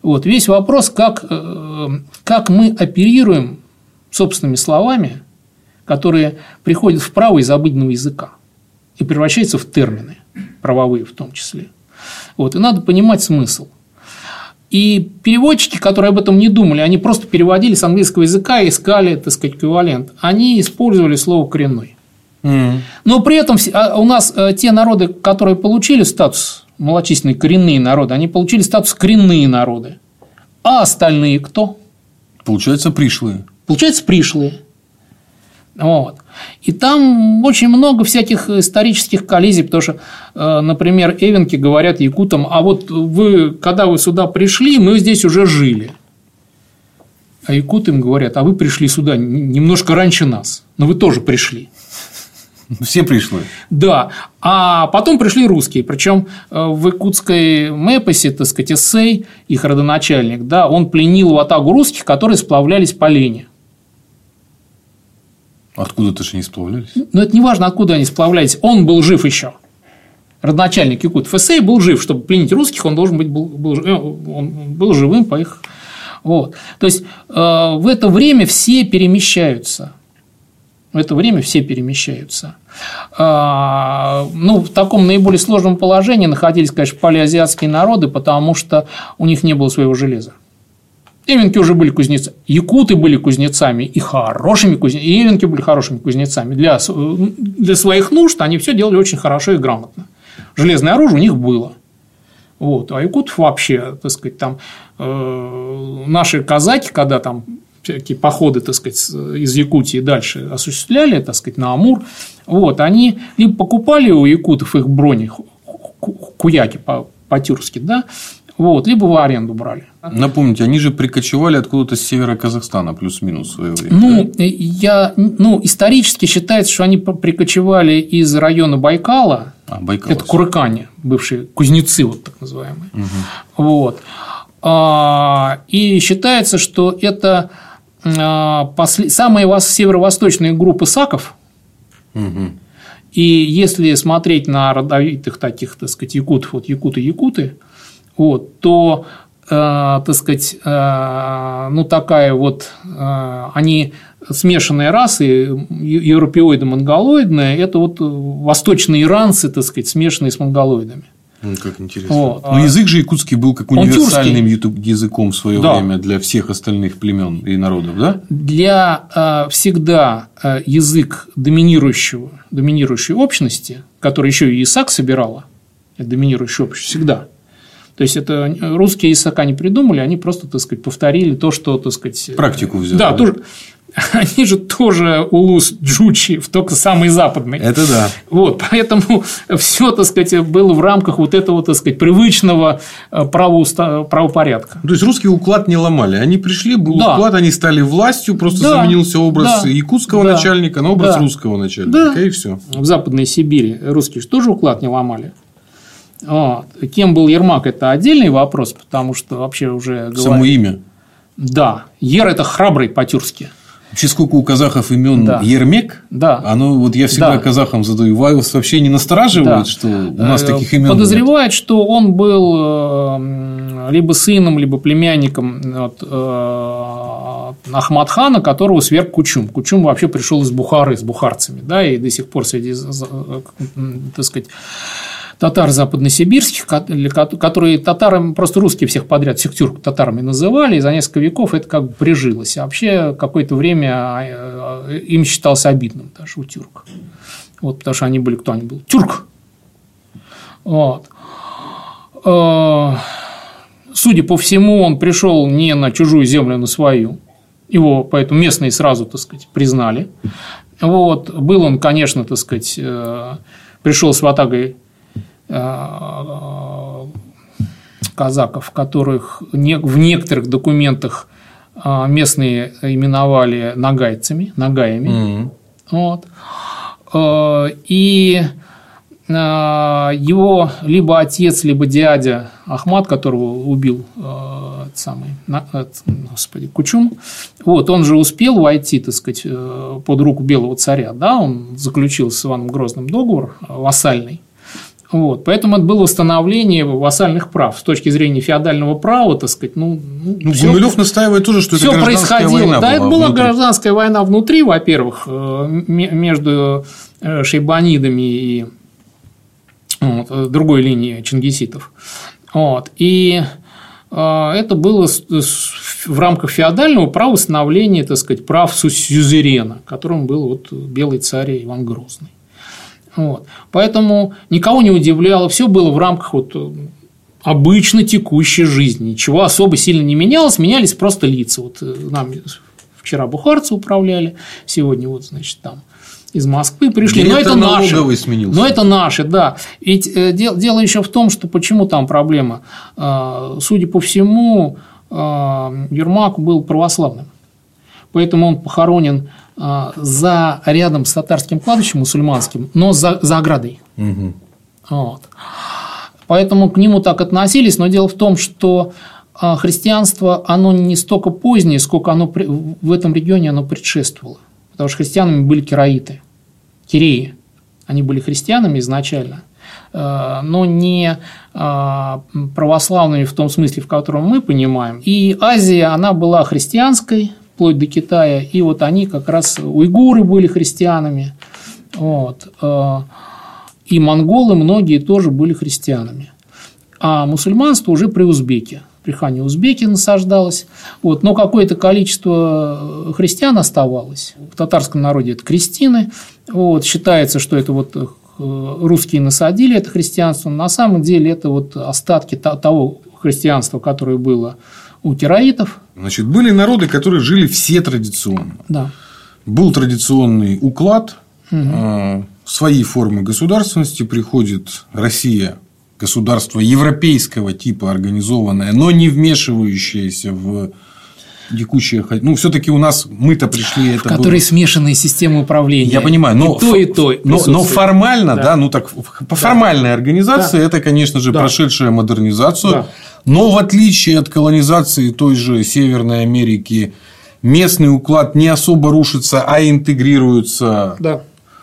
Вот. Весь вопрос, как, как мы оперируем собственными словами, которые приходят в право из обыденного языка и превращаются в термины, правовые в том числе. Вот. И надо понимать смысл. И переводчики, которые об этом не думали, они просто переводили с английского языка и искали, так сказать, эквивалент. Они использовали слово «коренной». Mm. Но при этом у нас те народы, которые получили статус малочисленные коренные народы, они получили статус коренные народы. А остальные кто? Получается, пришлые. Получается, пришлые. Вот. И там очень много всяких исторических коллизий, потому что, например, эвенки говорят якутам: а вот вы, когда вы сюда пришли, мы здесь уже жили. А якуты им говорят: а вы пришли сюда немножко раньше нас, но вы тоже пришли. Все пришли. Да. А потом пришли русские. Причем в якутской мэпосе, так сказать, эссей, их родоначальник, да, он пленил ватагу русских, которые сплавлялись по Лени. Откуда-то же не сплавлялись? Ну, это не важно, откуда они сплавлялись. Он был жив еще. Родоначальник якутов эссей был жив. Чтобы пленить русских, он должен быть был, был, он был живым по их. Вот. То есть, в это время все перемещаются. В это время все перемещаются. Ну, в таком наиболее сложном положении находились, конечно, палеазиатские народы, потому что у них не было своего железа. Эвенки уже были кузнецы, якуты были кузнецами и хорошими кузнецами, и эвенки были хорошими кузнецами. Для, для своих нужд они все делали очень хорошо и грамотно. Железное оружие у них было. Вот. А якутов вообще, так сказать, там э, наши казаки, когда там всякие походы, так сказать, из Якутии дальше осуществляли, так сказать, на Амур, вот, они либо покупали у якутов их брони, куяки по-тюркски, да, вот, либо в аренду брали. Напомните, они же прикочевали откуда-то с севера Казахстана, плюс-минус в свое время. Ну, да? я, ну, исторически считается, что они прикочевали из района Байкала, а, Байкал, это Курыкане, бывшие кузнецы, вот так называемые. Угу. Вот. И считается, что это послед... самые северо-восточные группы саков. Угу. И если смотреть на родовитых таких, так сказать, якутов, вот якуты-якуты, вот, то, э, так сказать, э, ну, такая вот, э, они смешанные расы, европеоидо-монголоидные, это вот восточные иранцы, так сказать, смешанные с монголоидами. Ну, как интересно. Вот. Но язык же якутский был как универсальным языком в свое да. время для всех остальных племен и народов, да? Для э, всегда э, язык доминирующего, доминирующей общности, который еще и Исаак собирала, это доминирующая общность всегда. То есть, это русские языка не придумали, они просто, так сказать, повторили то, что, так сказать… Практику взяли. Да, тоже… Они же тоже улус джучи, только самый западный. Это да. Вот, поэтому все, так сказать, было в рамках вот этого, так сказать, привычного правопорядка. То есть, русский уклад не ломали. Они пришли, был да. уклад, они стали властью, просто да. заменился образ да. якутского да. начальника на образ да. русского начальника, да. и все. В Западной Сибири русские же тоже уклад не ломали. Вот. Кем был Ермак, это отдельный вопрос, потому что вообще уже говорят… Само имя. Да. Ер – это храбрый по-тюркски. Вообще, сколько у казахов имен да. Ермек, да. оно вот я всегда да. казахам задаю, вас вообще не настораживает, да. что у нас таких имен подозревает, нет? Что он был либо сыном, либо племянником вот, Ахмад-хана, которого сверг Кучум. Кучум вообще пришел из Бухары, с бухарцами, да, и до сих пор среди, так сказать, татар западносибирских, которые татарами, просто русские всех подряд, всех тюрк татарами называли, и за несколько веков это как бы прижилось. А вообще какое-то время им считалось обидным даже у тюрк. Вот, потому что они были, кто они был? Тюрк. Вот. Судя по всему, он пришел не на чужую землю, а на свою. Его поэтому местные сразу, так сказать, признали. Вот. Был он, конечно, так сказать, пришел с ватагой казаков, которых в некоторых документах местные именовали нагайцами, нагаями. Mm-hmm. Вот. И его либо отец, либо дядя Ахмад, которого убил этот самый, господи, Кучум, вот, он же успел войти, так сказать, под руку белого царя, да, он заключил с Иваном Грозным договор вассальный. Вот. Поэтому это было восстановление вассальных прав. С точки зрения феодального права, так сказать, ну, ну все, Гумилев настаивает тоже, что это гражданская происходило. война да, была. Это была внутри. гражданская война внутри, во-первых, между шейбанидами и вот, другой линией чингиситов. Вот. И это было в рамках феодального права восстановления, так сказать, прав сюзерена, которым был вот белый царь Иван Грозный. Вот. Поэтому никого не удивляло, все было в рамках вот обычно текущей жизни, ничего особо сильно не менялось, менялись просто лица. Вот нам вчера бухарцы управляли, сегодня вот, значит, там из Москвы пришли, но это наши, но это наши, да. Ведь дело, дело еще в том, что почему там проблема. Судя по всему, Ермак был православным, поэтому он похоронен за рядом с татарским кладбищем мусульманским, но за, за оградой. Угу. Вот. Поэтому к нему так относились, но дело в том, что христианство, оно не столько позднее, сколько оно в этом регионе оно предшествовало. Потому что христианами были кираиты, киреи. Они были христианами изначально, но не православными в том смысле, в котором мы понимаем. И Азия, она была христианской, вплоть до Китая, и вот они как раз, уйгуры были христианами, вот, и монголы многие тоже были христианами. А мусульманство уже при узбеке, при хане узбеки насаждалось, вот, но какое-то количество христиан оставалось. В татарском народе это крестины, вот, считается, что это вот русские насадили это христианство, но на самом деле это вот остатки того христианства, которое было у кираитов. Значит, были народы, которые жили все традиционно. Да. Был традиционный уклад, угу. Свои формы государственности, приходит Россия, государство европейского типа организованное, но не вмешивающееся в текущее. Ну, все-таки у нас мы-то пришли. В это которой было... смешанные системы управления. Я понимаю, но, и то, и то но, но формально, да. Да, ну так по формальной да. организации да. это, конечно же, да. прошедшая модернизацию. Да. Но в отличие от колонизации той же Северной Америки, местный уклад не особо рушится, а интегрируется. Да.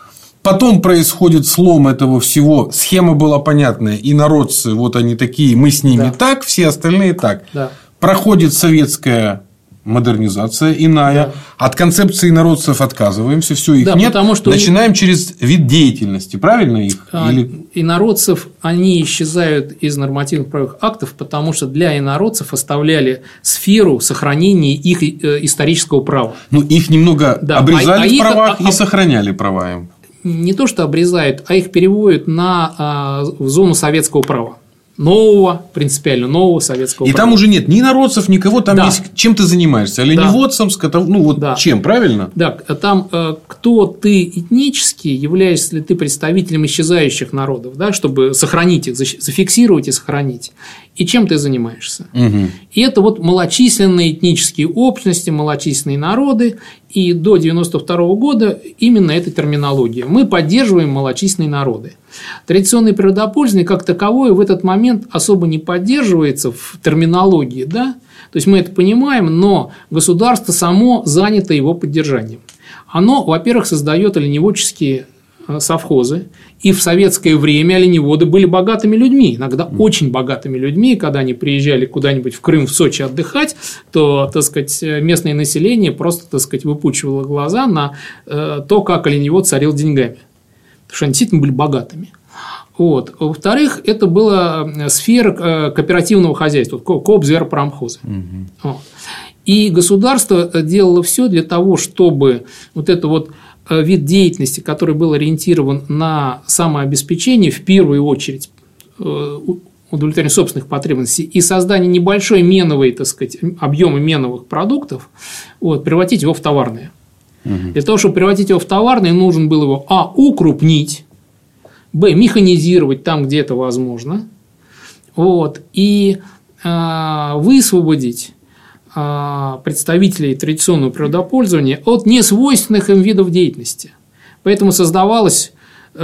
Потом происходит слом этого всего. Схема была понятная. И народцы, вот они такие, мы с ними да. так, все остальные так. Да. Проходит советская модернизация иная. Да. От концепции народцев отказываемся, все их да, нет. Что начинаем через вид деятельности, правильно их? А, Или... Инородцев, они исчезают из нормативных правовых актов, потому что для инородцев оставляли сферу сохранения их исторического права. Ну, их немного да. обрезали а, в правах а, и а... сохраняли права им. Не то, что обрезают, а их переводят на а, в зону советского права. Нового, принципиально нового советского и права. И там уже нет ни народцев, никого, там да. есть чем ты занимаешься, оленеводством, да. скотов... ну вот да. чем, правильно? Да, там кто ты этнически, являешься ли ты представителем исчезающих народов, да, чтобы сохранить их, зафиксировать и сохранить, и чем ты занимаешься. Угу. И это вот малочисленные этнические общности, малочисленные народы, и до девяносто второго года именно эта терминология. Мы поддерживаем малочисленные народы. Традиционное природопользование как таковое в этот момент особо не поддерживается в терминологии, да? То есть мы это понимаем, но государство само занято его поддержанием. Оно, во-первых, создает оленеводческие совхозы, и в советское время оленеводы были богатыми людьми, иногда очень богатыми людьми, и когда они приезжали куда-нибудь в Крым, в Сочи отдыхать, то, так сказать, местное население просто, так сказать, выпучивало глаза на то, как оленевод царил деньгами, потому что они действительно были богатыми. Вот. Во-вторых, это была сфера кооперативного хозяйства, коop зверопромхозы. Угу. Вот. И государство делало все для того, чтобы вот это вот вид деятельности, который был ориентирован на самообеспечение, в первую очередь удовлетворение собственных потребностей и создание небольшой меновой, так сказать, объема меновых продуктов, вот, превратить его в товарные. Угу. Для того, чтобы превратить его в товарные, нужно было его а. укрупнить, б. механизировать там, где это возможно, вот, и а, высвободить представителей традиционного природопользования от несвойственных им видов деятельности. Поэтому создавалось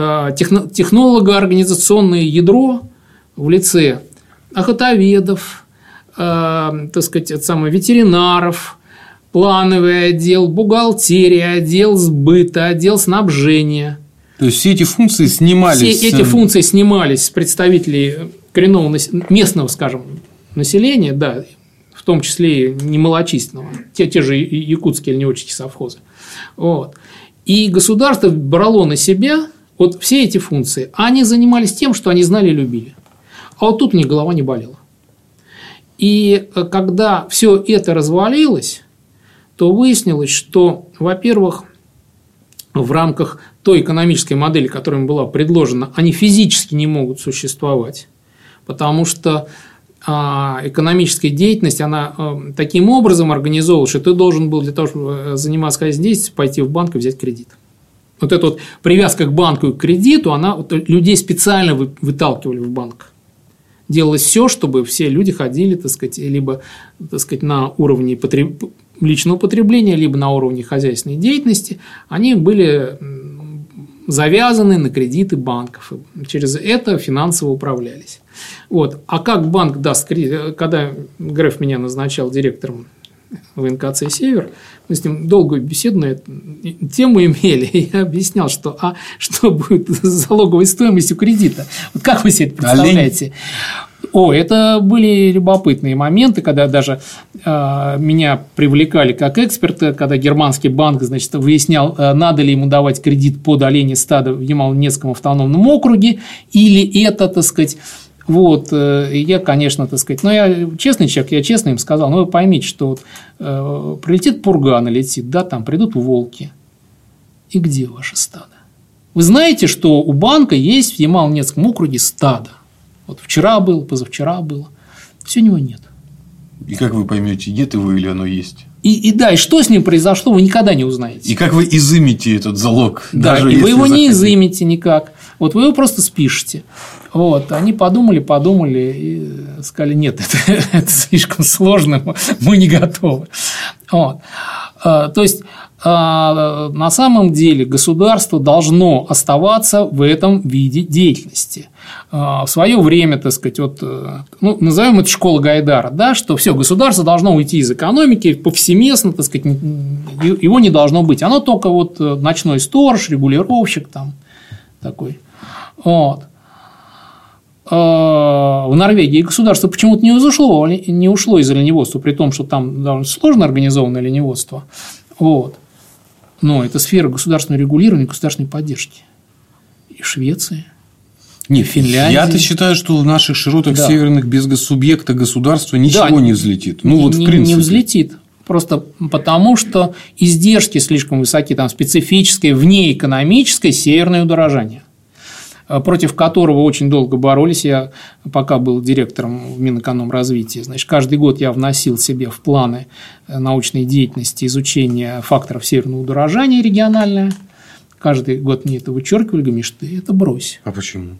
технолого-организационное ядро в лице охотоведов, так сказать, это самое, ветеринаров, плановый отдел, бухгалтерия, отдел сбыта, отдел снабжения. То есть все эти функции снимались. Все эти функции снимались с представителей коренного местного, скажем, населения, да, в том числе и немалочисленного, те, те же якутские оленеводческие совхозы. Вот. И государство брало на себя вот все эти функции. Они занимались тем, что они знали и любили. А вот тут у них голова не болела. И когда все это развалилось, то выяснилось, что, во-первых, в рамках той экономической модели, которая им была предложена, они физически не могут существовать, потому что экономическая деятельность, она таким образом организовывалась, что ты должен был для того, чтобы заниматься хозяйственной деятельностью, пойти в банк и взять кредит. Вот эта вот привязка к банку и к кредиту, она вот людей специально выталкивали в банк. Делалось все, чтобы все люди ходили, так сказать, либо, так сказать, на уровне потреб... личного потребления, либо на уровне хозяйственной деятельности, они были завязаны на кредиты банков. Через это финансово управлялись. Вот. А как банк даст кредит? Когда Греф меня назначал директором в эн ка цэ «Север», мы с ним долгую беседу на эту тему имели, и я объяснял, что, а что будет с залоговой стоимостью кредита. Вот как вы себе это представляете? О, это были любопытные моменты, когда даже э, меня привлекали как эксперта, когда германский банк, значит, выяснял, э, надо ли ему давать кредит под оленье стадо в Ямало-Ненецком автономном округе, или это, так сказать, вот, э, я, конечно, так сказать, но я честный человек, я честно им сказал, ну, вы поймите, что вот, э, прилетит пурга, налетит, да, там придут волки, и где ваше стадо? Вы знаете, что у банка есть в Ямало-Ненецком округе стадо? Вот вчера было, позавчера было. Все у него нет. И как вы поймете, нет его или оно есть? И, и да, и что с ним произошло, вы никогда не узнаете. И как вы изымете этот залог? Да, даже и вы его захотите. не изымете никак. Вот вы его просто спишете. Вот, они подумали, подумали и сказали, нет, это, это слишком сложно, мы не готовы. Вот. То есть, на самом деле государство должно оставаться в этом виде деятельности. В свое время, так сказать, вот, ну, назовем это школа Гайдара, да, что все, государство должно уйти из экономики повсеместно, так сказать, его не должно быть. Оно только вот ночной сторож, регулировщик там такой. Вот. В Норвегии государство почему-то не ушло, не ушло из оленеводства, при том, что там довольно сложно организованное оленеводство. Вот. Но это сфера государственного регулирования, государственной поддержки. И Швеция, и Финляндия. Я-то считаю, что в наших широтах да. северных без субъекта государства ничего да, не взлетит. Ну, не, вот в принципе. Не взлетит. Просто потому, что издержки слишком высоки, там специфическое внеэкономическое северное удорожание, против которого очень долго боролись. Я пока был директором в Минэкономразвития. Значит, каждый год я вносил себе в планы научной деятельности изучение факторов северного удорожания региональное. Каждый год мне это вычеркивали, говорю, Миш, ты это брось. А почему?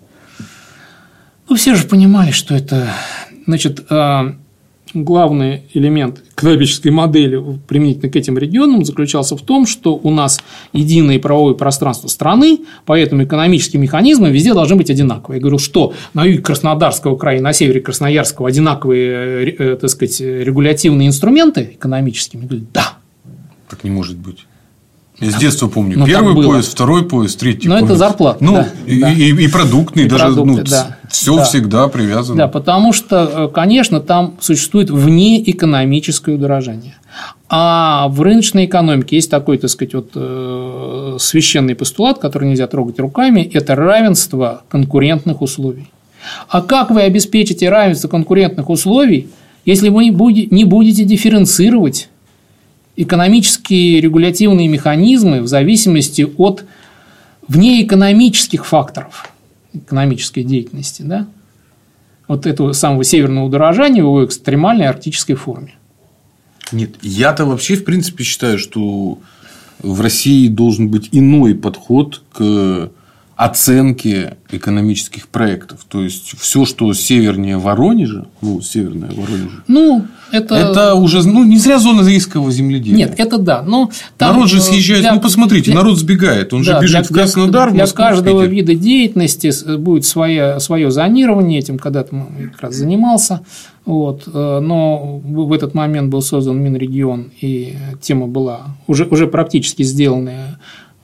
Ну, все же понимали, что это, значит, главный элемент экономической модели применительно к этим регионам заключался в том, что у нас единое правовое пространство страны, поэтому экономические механизмы везде должны быть одинаковые. Я говорил, что на юге Краснодарского края и на севере Красноярского одинаковые, так сказать, регулятивные инструменты экономические. Я говорю, да. Так не может быть. Я с детства помню. Но Первый поезд, второй поезд, третий Но поезд. это зарплата. Ну, да, и, да. И, и продуктный, и даже продукты, ну, да. все да. всегда привязано. Да, потому что, конечно, там существует внеэкономическое удорожание. А в рыночной экономике есть такой, так сказать, вот, священный постулат, который нельзя трогать руками, это равенство конкурентных условий. А как вы обеспечите равенство конкурентных условий, если вы не будете дифференцировать экономические регулятивные механизмы в зависимости от внеэкономических факторов экономической деятельности, да? Вот этого самого северного удорожания в его экстремальной арктической форме. Нет, я-то вообще в принципе считаю, что в России должен быть иной подход к оценке экономических проектов. То есть все, что севернее Воронежа, ну, северное Воронеже, ну, это... это уже ну, не зря зона рийского земледелия. Нет, это да. Но там народ же съезжает, для... ну посмотрите, для... народ сбегает, он да, же бежит для... в Краснодар, для в Москву, каждого в вида деятельности будет свое, свое зонирование, этим когда-то я как раз занимался. Вот, но в этот момент был создан Минрегион, и тема была уже, уже практически сделанная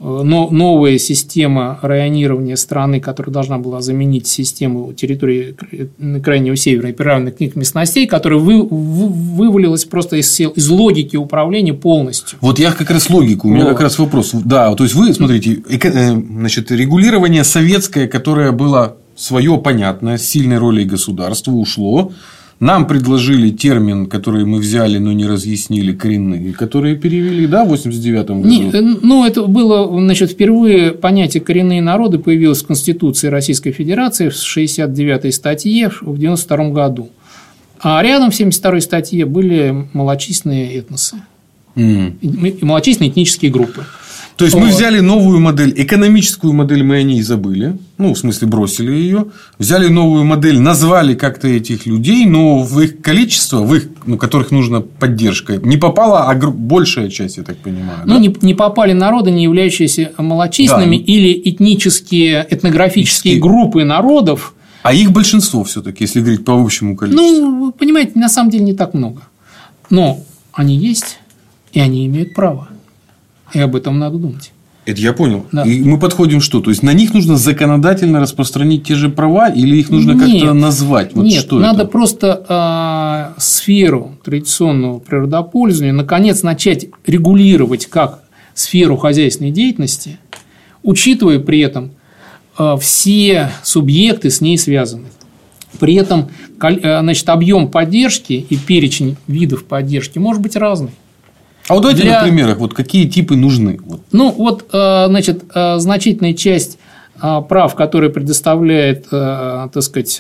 но новая система районирования страны, которая должна была заменить систему территории крайнего севера и приравненных к них местностей, которая вы, вы, вывалилась просто из, из логики управления полностью. Вот я как раз логику, у меня вот. как раз вопрос. Да, то есть вы, смотрите, значит, регулирование советское, которое было свое понятное, с сильной ролью государства, ушло. Нам предложили термин, который мы взяли, но не разъяснили, коренные, которые перевели, да, в восемьдесят девятом году? Не, ну, это было, значит, впервые понятие коренные народы появилось в Конституции Российской Федерации в шестьдесят девятой статье в девяносто втором году. А рядом в семьдесят второй статье были малочисленные этносы mm. и малочисленные этнические группы. То есть, вот. мы взяли новую модель, экономическую модель мы о ней забыли, ну, в смысле, бросили ее, взяли новую модель, назвали как-то этих людей, но в их количество, в их, ну, которых нужна поддержка, не попала а большая часть, я так понимаю. Ну, да? не, не попали народы, не являющиеся малочисленными, да. или этнические, этнографические Этнические... группы народов. А их большинство все-таки, если говорить по общему количеству. Ну, вы понимаете, на самом деле не так много. Но они есть, и они имеют право. И об этом надо думать. Это я понял. Да. И мы подходим что? То есть, на них нужно законодательно распространить те же права, или их нужно нет, как-то назвать? Вот нет, что надо это? просто э, сферу традиционного природопользования наконец начать регулировать как сферу хозяйственной деятельности, учитывая при этом э, все субъекты с ней связаны. При этом, значит, объем поддержки и перечень видов поддержки может быть разный. А вот давайте Для... на примерах, вот какие типы нужны? Вот. Ну, вот, значит, значительная часть прав, которые предоставляет, так сказать,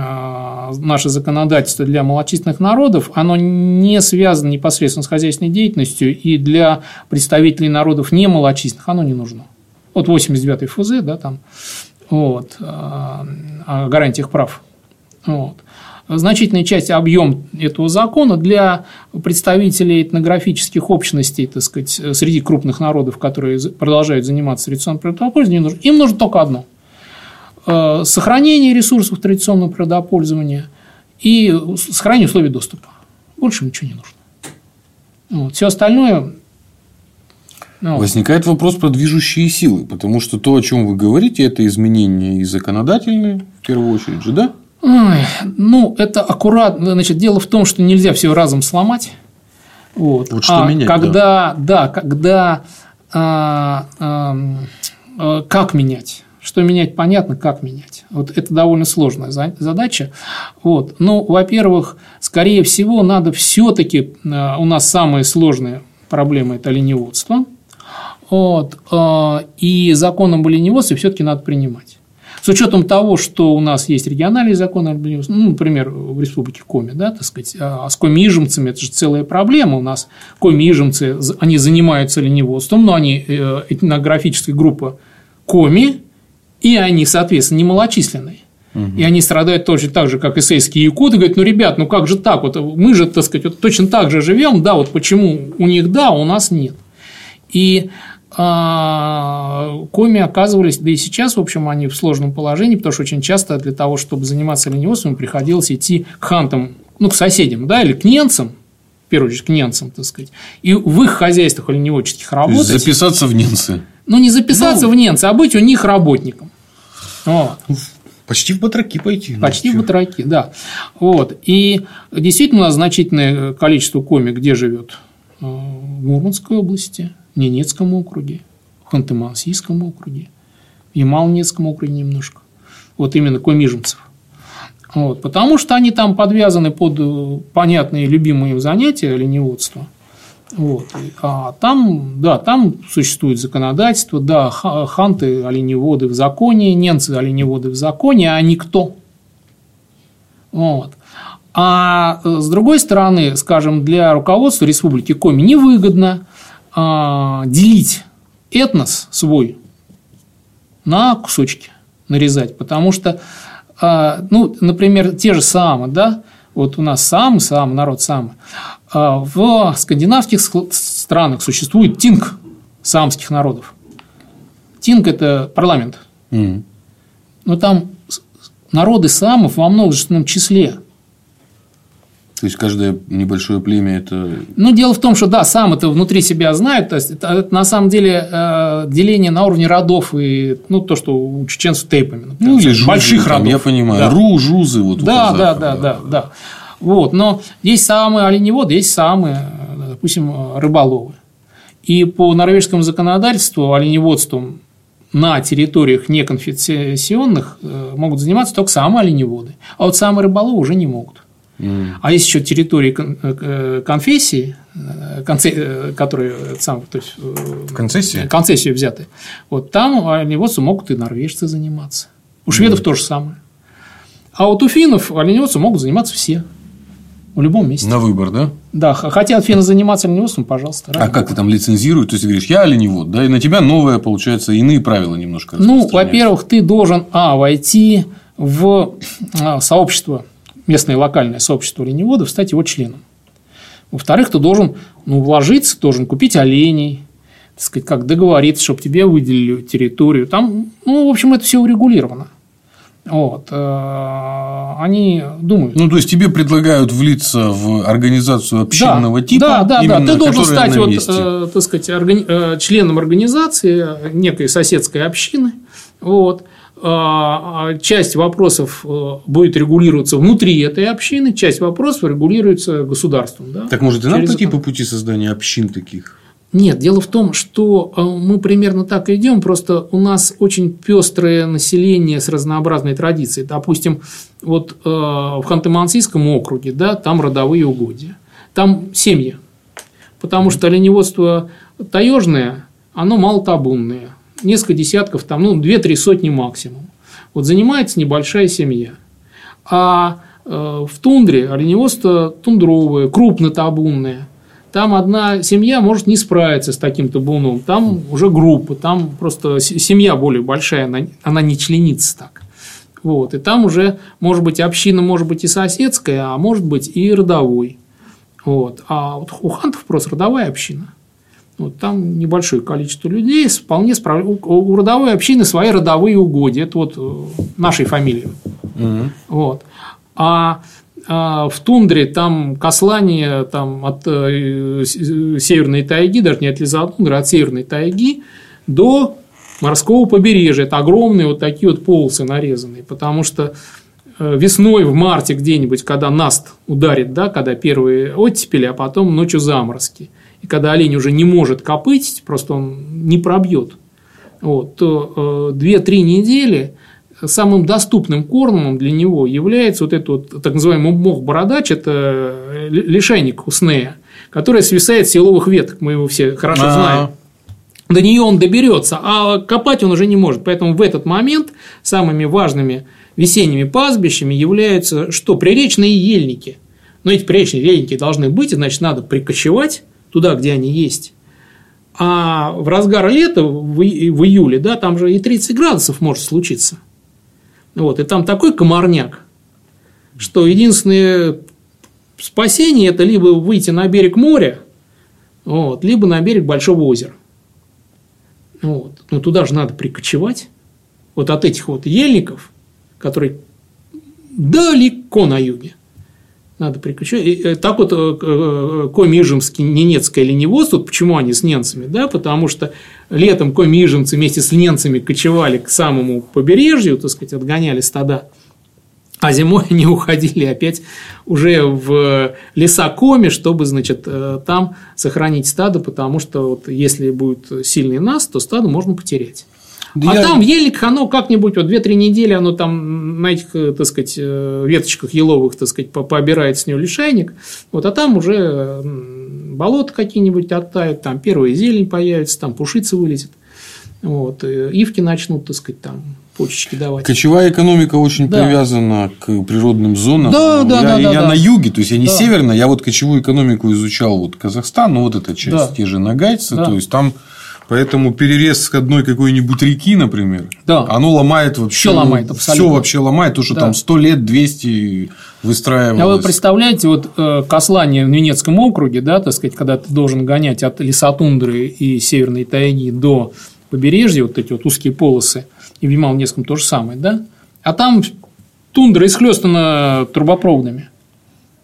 наше законодательство для малочисленных народов, оно не связано непосредственно с хозяйственной деятельностью, и для представителей народов не малочисленных оно не нужно. Вот восемьдесят девятый эф зэ, да, там, вот, о гарантиях прав. Вот. Значительная часть, объем этого закона для представителей этнографических общностей, так сказать, среди крупных народов, которые продолжают заниматься традиционным природопользованием, им нужно, им нужно только одно – сохранение ресурсов традиционного природопользования и сохранение условий доступа. Больше ничего не нужно. Вот. Все остальное… Ну, возникает вопрос про движущие силы, потому что то, о чем вы говорите, это изменения и законодательные, в первую очередь же, да? Ой, ну, это аккуратно. Значит, дело в том, что нельзя все разом сломать. Вот, вот что а менять, когда, да, да когда а, а, а, как менять? Что менять, понятно, как менять. Вот это довольно сложная задача. Вот. Ну, во-первых, скорее всего, надо все-таки у нас самые сложные проблемы – это оленеводство. Вот, и закон об оленеводстве все-таки надо принимать. С учетом того, что у нас есть региональный закон, ну, например, в республике Коми, да, так сказать, а с коми-ижемцами это же целая проблема. У нас коми-ижемцы, они занимаются оленеводством, но они этнографическая группа коми, и они, соответственно, не малочисленные. Угу. И они страдают точно так же, как эссейские якуты. Говорят, ну, ребят, ну как же так? Вот мы же, так сказать, вот точно так же живем, да, вот почему у них да, а у нас нет. И коми оказывались, да и сейчас, в общем, они в сложном положении, потому что очень часто для того, чтобы заниматься оленеводством, приходилось идти к хантам, ну, к соседям, да, или к ненцам, в первую очередь к ненцам, так сказать, и в их хозяйствах оленеводческих работать. Записаться в ненцы. Ну, не записаться ну... в ненцы, а быть у них работником. Вот. Почти в батраки пойти. Почти в батраки, да. Вот. И действительно у нас значительное количество коми где живет? В Мурманской области, в Ненецком округе, в Ханты-Мансийском округе, в Ямал-Ненецком округе немножко. Вот именно коми-ижемцев. Вот. Потому что они там подвязаны под понятные любимые им занятия оленеводства. Вот. А там, да, там существует законодательство, да, ханты оленеводы в законе, ненцы оленеводы в законе, а никто. Вот. А с другой стороны, скажем, для руководства Республики Коми невыгодно а, делить этнос свой на кусочки, нарезать, потому что, а, ну, например, те же саамы, да, вот у нас саамы, саамы, народ саамы, а в скандинавских странах существует тинг саамских народов. Тинг – это парламент, mm. но там народы саамов во множественном числе. То есть каждое небольшое племя это. Ну, дело в том, что да, сам это внутри себя знает. То есть это, это на самом деле э, деление на уровне родов и ну, то, что у чеченцев тейпами. Например, ну, или жузы, больших там, родов. Я понимаю. Да. Ру, жузы, вот да, да, да, да, да, да. Вот. Но есть самые оленеводы, есть самые, допустим, рыболовы. И по норвежскому законодательству оленеводством на территориях неконфессионных могут заниматься только самые оленеводы. А вот самые рыболовы уже не могут. Mm. А есть еще территории конфессии, которые сам, то есть, концессии? концессию взяты. Вот там оленеводством могут и норвежцы заниматься. У шведов mm. то же самое. А вот у финнов оленеводством могут заниматься все. В любом месте. На выбор, да? Да, хотят финны заниматься оленеводством, пожалуйста. А как ты там лицензируешь? То есть, ты говоришь, я оленевод, да, и на тебя новые, получается, иные правила немножко распространяются. Ну, во-первых, ты должен, а, войти в сообщество, местное локальное сообщество оленеводов, стать его членом. Во-вторых, ты должен, ну, вложиться, должен купить оленей, так сказать, как договориться, чтобы тебе выделили территорию. Там, ну, в общем, это все урегулировано. Вот. Они думают. Ну, то есть, тебе предлагают влиться в организацию общинного да, типа. Да, да, именно, да. Ты должен стать вот, э, так сказать, органи... членом организации некой соседской общины. Вот. Часть вопросов будет регулироваться внутри этой общины, часть вопросов регулируется государством. Да? Так, может, и нам пойти по пути создания общин таких? Нет, дело в том, что мы примерно так и идем, просто у нас очень пестрое население с разнообразной традицией. Допустим, вот в Ханты-Мансийском округе, да, там родовые угодья, там семьи, потому что оленеводство таежное, оно малотабунное, несколько десятков, там, ну, две-три сотни максимум. Вот занимается небольшая семья. А в тундре оленеводство тундровое, крупнотабунное. Там одна семья может не справиться с таким табуном, там уже группа, там просто семья более большая, она, она не членится так. Вот. И там уже, может быть, община может быть и соседская, а может быть и родовой. Вот. А вот у хантов просто родовая община. Вот. Там небольшое количество людей вполне справляются. У родовой общины свои родовые угодья. Это вот нашей фамилии. Угу. Вот. А в тундре там кослание там, от северной тайги, даже не от лизотундры, а от северной тайги до морского побережья. Это огромные вот такие вот полосы нарезанные, потому что весной, в марте где-нибудь, когда наст ударит, да, когда первые оттепели, а потом ночью заморозки, и когда олень уже не может копытить, просто он не пробьет, вот, то две-три недели самым доступным кормом для него является вот этот вот, так называемый мох-бородач, это лишайник уснея, который свисает с еловых веток, мы его все хорошо А-а-а. знаем. До нее он доберется, а копать он уже не может. Поэтому в этот момент самыми важными весенними пастбищами являются что? Приречные ельники. Но эти приречные ельники должны быть, и, значит, надо прикочевать туда, где они есть. А в разгар лета, в июле, да, там же и тридцать градусов может случиться. Вот, и там такой комарняк, что единственное спасение – это либо выйти на берег моря, вот, либо на берег большого озера. Вот. Но туда же надо прикочевать. Вот от этих вот ельников, которые далеко на юге, надо прикочевать. И так вот коми-ижемский ненецкое оленеводство, почему они с ненцами? Да, потому что летом коми-ижемцы вместе с ненцами кочевали к самому побережью, так сказать, отгоняли стада, а зимой они уходили опять уже в леса коми, чтобы, значит, там сохранить стадо, потому что вот если будет сильный наст, то стадо можно потерять. Да а я... там в ельниках оно как-нибудь вот две-три недели оно там на этих, так сказать, веточках еловых, так сказать, пообирает с него лишайник, вот, а там уже болота какие-нибудь оттают, там первая зелень появится, там пушица вылезет, вот, ивки начнут, так сказать, там почечки давать. Кочевая экономика очень да. привязана к природным зонам. Да, да, я да, я да, на да. юге, то есть я не да. северно, я вот кочевую экономику изучал вот Казахстан, ну вот эта часть, да. те же нагайцы, да. то есть там. Поэтому перерез к одной какой-нибудь реки, например, да. оно ломает вообще. Все ломает, абсолютно. Все вообще ломает, то, что да. там сто лет, двести выстраивалось. А вы представляете, вот кослание в Ненецком округе, да, так сказать, когда ты должен гонять от лесотундры и северной тайги до побережья, вот эти вот узкие полосы, и в Ямал-Ненецком то же самое, да, а там тундра исхлёстана трубопроводами.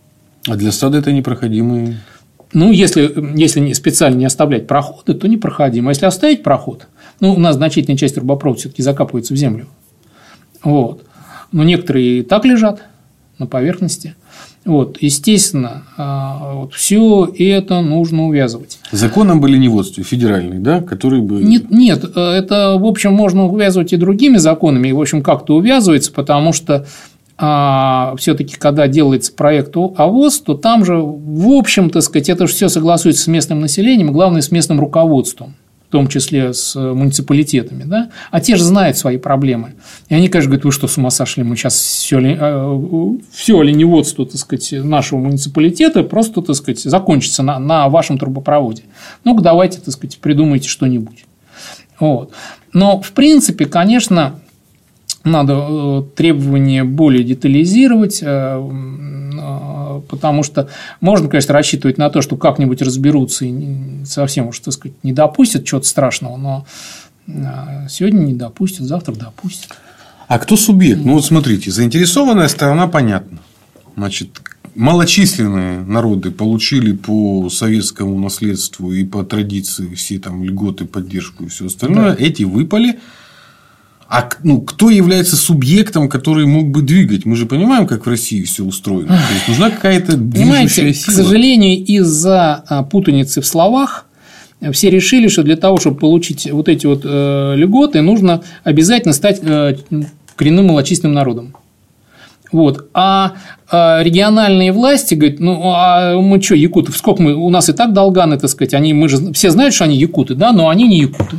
А для стада это непроходимый. Ну, если, если специально не оставлять проходы, то непроходимо. А если оставить проход, ну, у нас значительная часть трубопровода все-таки закапывается в землю. Вот. Но некоторые и так лежат на поверхности. Вот. Естественно, вот, все это нужно увязывать. Закон об оленеводстве федеральный, да, который бы… Нет, нет, это, в общем, можно увязывать и другими законами, и, в общем, как-то увязывается, потому что а, все-таки, когда делается проект ОВОС, то там же, в общем, так сказать, это же все согласуется с местным населением, главное, с местным руководством, в том числе с муниципалитетами, да? А те же знают свои проблемы. И они, конечно, говорят: вы что, с ума сошли, мы сейчас все, все оленеводство, так сказать, нашего муниципалитета просто, так сказать, закончится на, на вашем трубопроводе. Ну-ка, давайте, так сказать, придумайте что-нибудь. Вот. Но, в принципе, конечно, надо требования более детализировать, потому что можно, конечно, рассчитывать на то, что как-нибудь разберутся и совсем уж, так сказать, не допустят чего-то страшного, но сегодня не допустят, завтра допустят. А кто субъект? Ну, вот смотрите, заинтересованная сторона понятна. Значит, малочисленные народы получили по советскому наследству и по традиции все там льготы, поддержку и все остальное. Да. Эти выпали. А ну, кто является субъектом, который мог бы двигать? Мы же понимаем, как в России все устроено. То есть нужна какая-то движущая сила. К сожалению, из-за путаницы в словах все решили, что для того, чтобы получить вот эти вот льготы, нужно обязательно стать коренным малочисленным народом. Вот. А региональные власти говорят: ну, а мы что, якуты, сколько мы, у нас и так долганы, так сказать, они, мы же все знают, что они якуты, да, но они не якуты.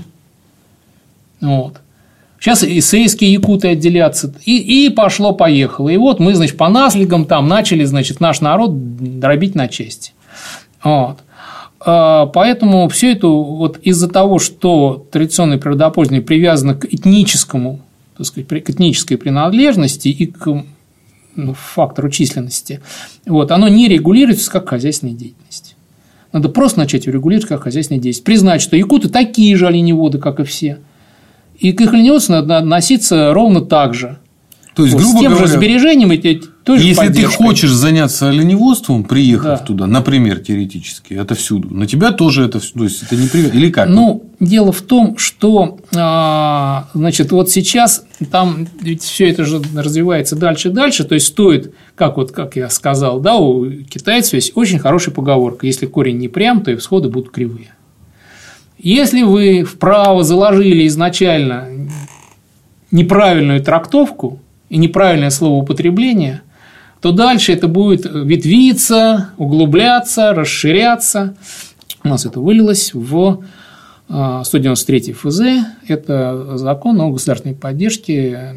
Вот. Сейчас эссейские якуты отделятся, и, и пошло-поехало. И вот мы, значит, по наследам там начали, значит, наш народ дробить на части. Вот. Поэтому все это вот из-за того, что традиционное природопользование привязано к этническому, так сказать, к этнической принадлежности и к фактору численности, вот, оно не регулируется как хозяйственная деятельность. Надо просто начать регулировать как хозяйственная деятельность. Признать, что якуты такие же оленеводы, как и все. И к их оленеводству надо относиться ровно так же. То есть, вот, грубо с тем говоря, же сбережением и той же если поддержкой. Ты хочешь заняться оленеводством, приехав да. туда, например, теоретически, это всюду, на тебя тоже это, то есть это не привязано, или как? Ну, дело в том, что, значит, вот сейчас там ведь все это же развивается дальше и дальше, то есть стоит, как вот, как я сказал, да, у китайцев есть очень хорошая поговорка: если корень не прям, то и всходы будут кривые. Если вы вправо заложили изначально неправильную трактовку и неправильное словоупотребление, то дальше это будет ветвиться, углубляться, расширяться. У нас это вылилось в сто девяносто третий эф зэ. Это закон о государственной поддержке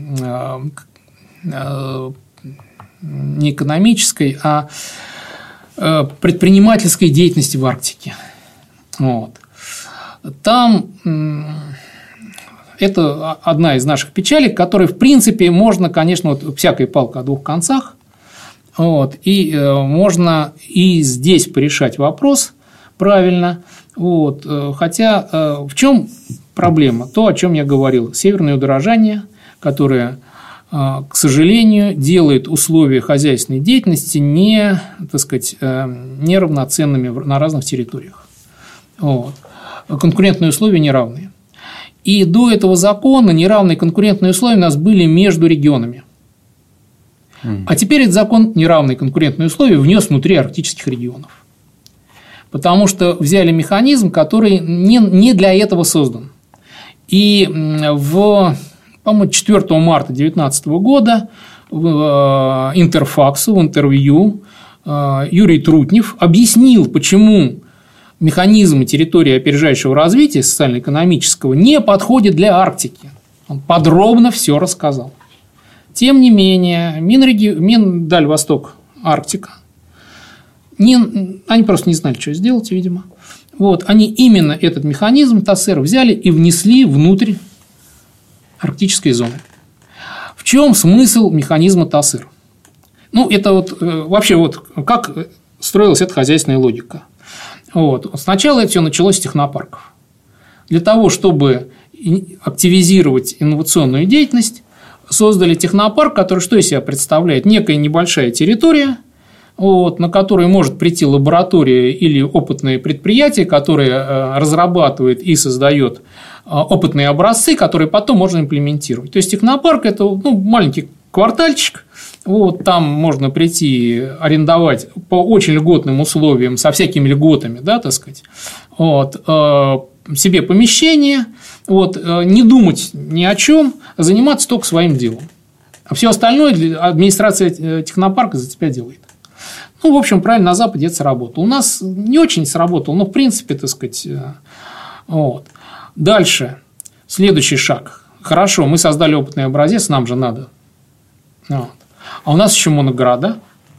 не экономической, а предпринимательской деятельности в Арктике. Вот. Там это одна из наших печалей, которой, в принципе, можно, конечно, вот всякая палка о двух концах, вот, и можно и здесь порешать вопрос правильно, вот, хотя в чем проблема? То, о чем я говорил: северное удорожание, которое, к сожалению, делает условия хозяйственной деятельности не, так сказать, неравноценными на разных территориях. Вот. Конкурентные условия неравные. И до этого закона неравные конкурентные условия у нас были между регионами. Mm. А теперь этот закон неравные конкурентные условия внес внутри арктических регионов. Потому что взяли механизм, который не, не для этого создан. И в, по-моему, четвёртого марта две тысячи девятнадцатого года в Интерфаксу, в интервью Юрий Трутнев объяснил, почему механизмы территории опережающего развития социально-экономического не подходят для Арктики. Он подробно все рассказал. Тем не менее, Минреги... Миндальвосток, Арктика, не... они просто не знали, что сделать, видимо. Вот, они именно этот механизм ТАСЭР взяли и внесли внутрь арктической зоны. В чем смысл механизма ТАСЭР? Ну, это вот вообще вот как строилась эта хозяйственная логика. Вот. Сначала это все началось с технопарков. Для того, чтобы активизировать инновационную деятельность, создали технопарк, который что из себя представляет? Некая небольшая территория, вот, на который может прийти лаборатория или опытное предприятие, которое разрабатывает и создает опытные образцы, которые потом можно имплементировать. То есть технопарк – это ну, маленький квартальчик, вот, там можно прийти арендовать по очень льготным условиям, со всякими льготами, да, так сказать, вот, себе помещение, вот, не думать ни о чем, а заниматься только своим делом. А все остальное администрация технопарка за тебя делает. Ну, в общем, правильно, на Западе это сработало. У нас не очень сработало, но в принципе, так сказать, вот. Дальше, следующий шаг. Хорошо, мы создали опытный образец, нам же надо. Вот. А у нас еще моногорода.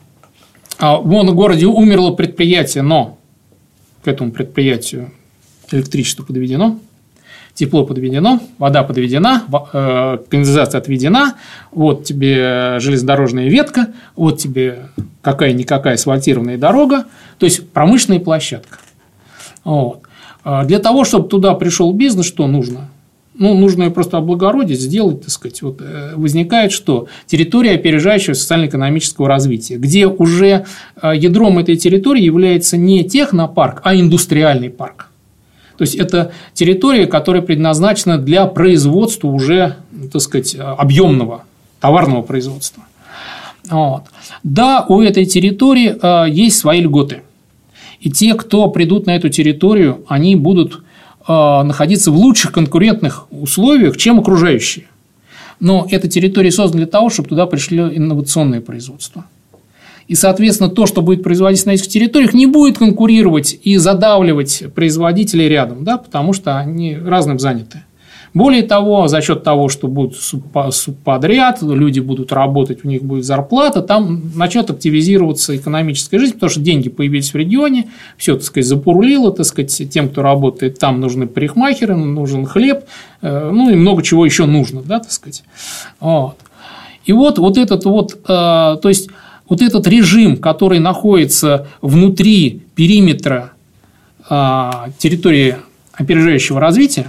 А в моногороде умерло предприятие, но к этому предприятию электричество подведено, тепло подведено, вода подведена, канализация отведена, вот тебе железнодорожная ветка, вот тебе какая-никакая асфальтированная дорога, то есть промышленная площадка. Вот. Для того, чтобы туда пришел бизнес, что нужно? Ну, нужно ее просто облагородить, сделать, так сказать. Вот, возникает что? Территория опережающего социально-экономического развития, где уже ядром этой территории является не технопарк, а индустриальный парк. То есть это территория, которая предназначена для производства уже, так сказать, объемного товарного производства. Вот. Да, у этой территории есть свои льготы. И те, кто придут на эту территорию, они будут находиться в лучших конкурентных условиях, чем окружающие. Но эта территория создана для того, чтобы туда пришли инновационные производства. И, соответственно, то, что будет производиться на этих территориях, не будет конкурировать и задавливать производителей рядом, да, потому что они разным заняты. Более того, за счет того, что будет субподряд, люди будут работать, у них будет зарплата, там начнет активизироваться экономическая жизнь, потому что деньги появились в регионе, все, так сказать, запурлило, так сказать, тем, кто работает там, нужны парикмахеры, нужен хлеб, ну и много чего еще нужно, да, так сказать. Вот. И вот, вот этот вот, то есть вот этот режим, который находится внутри периметра территории опережающего развития,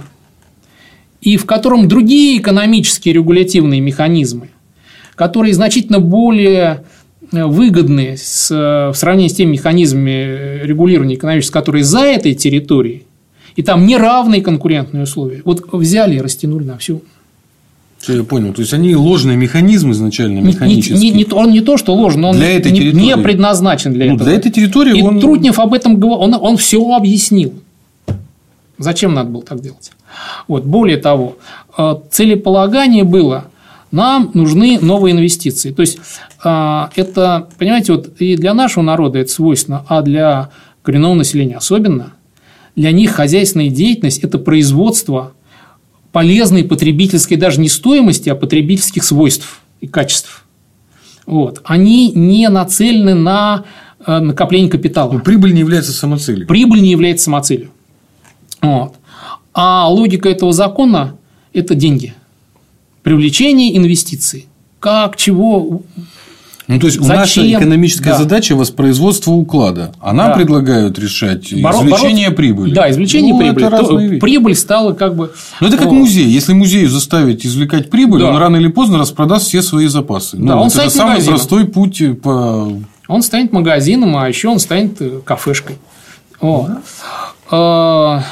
и в котором другие экономические регулятивные механизмы, которые значительно более выгодны с, в сравнении с теми механизмами регулирования экономического, которые за этой территорией, и там неравные конкурентные условия, вот взяли и растянули на всю. Я понял. То есть они ложные механизмы изначально, механические. Не, не, не, он не то, что ложный, он для этой не, не предназначен для ну, этого. Для этой территории и он... Трутнев об этом говорил, он, он все объяснил. Зачем надо было так делать? Вот. Более того, целеполагание было: нам нужны новые инвестиции. То есть это, понимаете, вот и для нашего народа это свойственно, а для коренного населения особенно. Для них хозяйственная деятельность – это производство полезной потребительской даже не стоимости, а потребительских свойств и качеств. Вот. Они не нацелены на накопление капитала. Но прибыль не является самоцелью. Прибыль не является самоцелью. Вот. А логика этого закона – это деньги. Привлечение инвестиций. Как, чего, ну, то есть, зачем? У нас экономическая да. задача – воспроизводство уклада. А нам да. предлагают решать Боро- извлечение бороться... прибыли. Да, извлечение ну, прибыли. То, прибыль стала как бы… Ну, это как вот. музей. Если музей заставить извлекать прибыль, да. он рано или поздно распродаст все свои запасы. Да, ну, он это станет самый магазином. простой путь по… Он станет магазином, а еще он станет кафешкой. Вот. Да.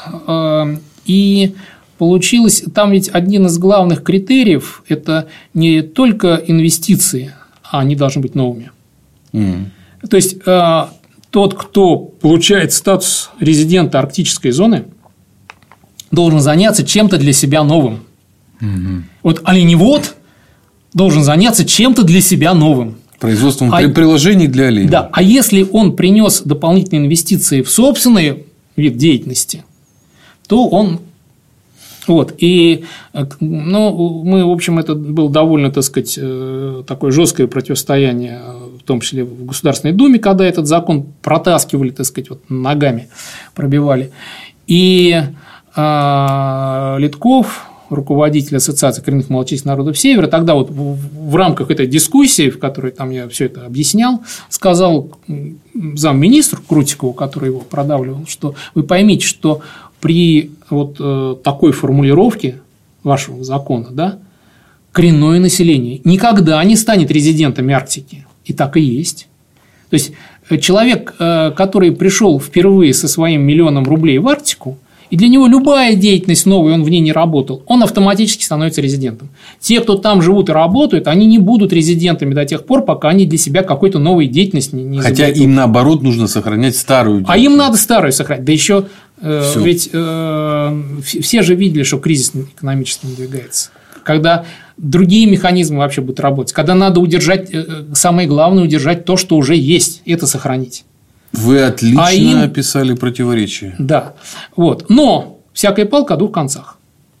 И получилось, там ведь один из главных критериев – это не только инвестиции, а они должны быть новыми. Mm. То есть, тот, кто получает статус резидента арктической зоны, должен заняться чем-то для себя новым. Mm-hmm. Вот оленевод должен заняться чем-то для себя новым. Производством а, приложений для оленей. Да, а если он принес дополнительные инвестиции в собственный вид деятельности, то он… Вот, и ну, мы, в общем, это было довольно, так сказать, такое жесткое противостояние, в том числе в Государственной Думе, когда этот закон протаскивали, так сказать, вот ногами пробивали. И а, Литков, руководитель Ассоциации коренных малочисленных народов Севера, тогда вот в, в рамках этой дискуссии, в которой там я все это объяснял, сказал замминистру Крутикову, который его продавливал, что вы поймите, что при вот э, такой формулировке вашего закона, да, коренное население никогда не станет резидентами Арктики. И так и есть. То есть человек, который пришел впервые со своим миллионом рублей в Арктику, и для него любая деятельность новая, он в ней не работал, он автоматически становится резидентом. Те, кто там живут и работают, они не будут резидентами до тех пор, пока они для себя какой-то новой деятельности не изобретут. Хотя им, наоборот, нужно сохранять старую деятельность. А им надо старую сохранять. Да еще э, ведь э, все же видели, что кризис экономически надвигается. Когда другие механизмы вообще будут работать. Когда надо удержать, э, самое главное, удержать то, что уже есть, и это сохранить. Вы отлично а им... описали противоречия. Да. Вот. Но всякая палка о двух концах.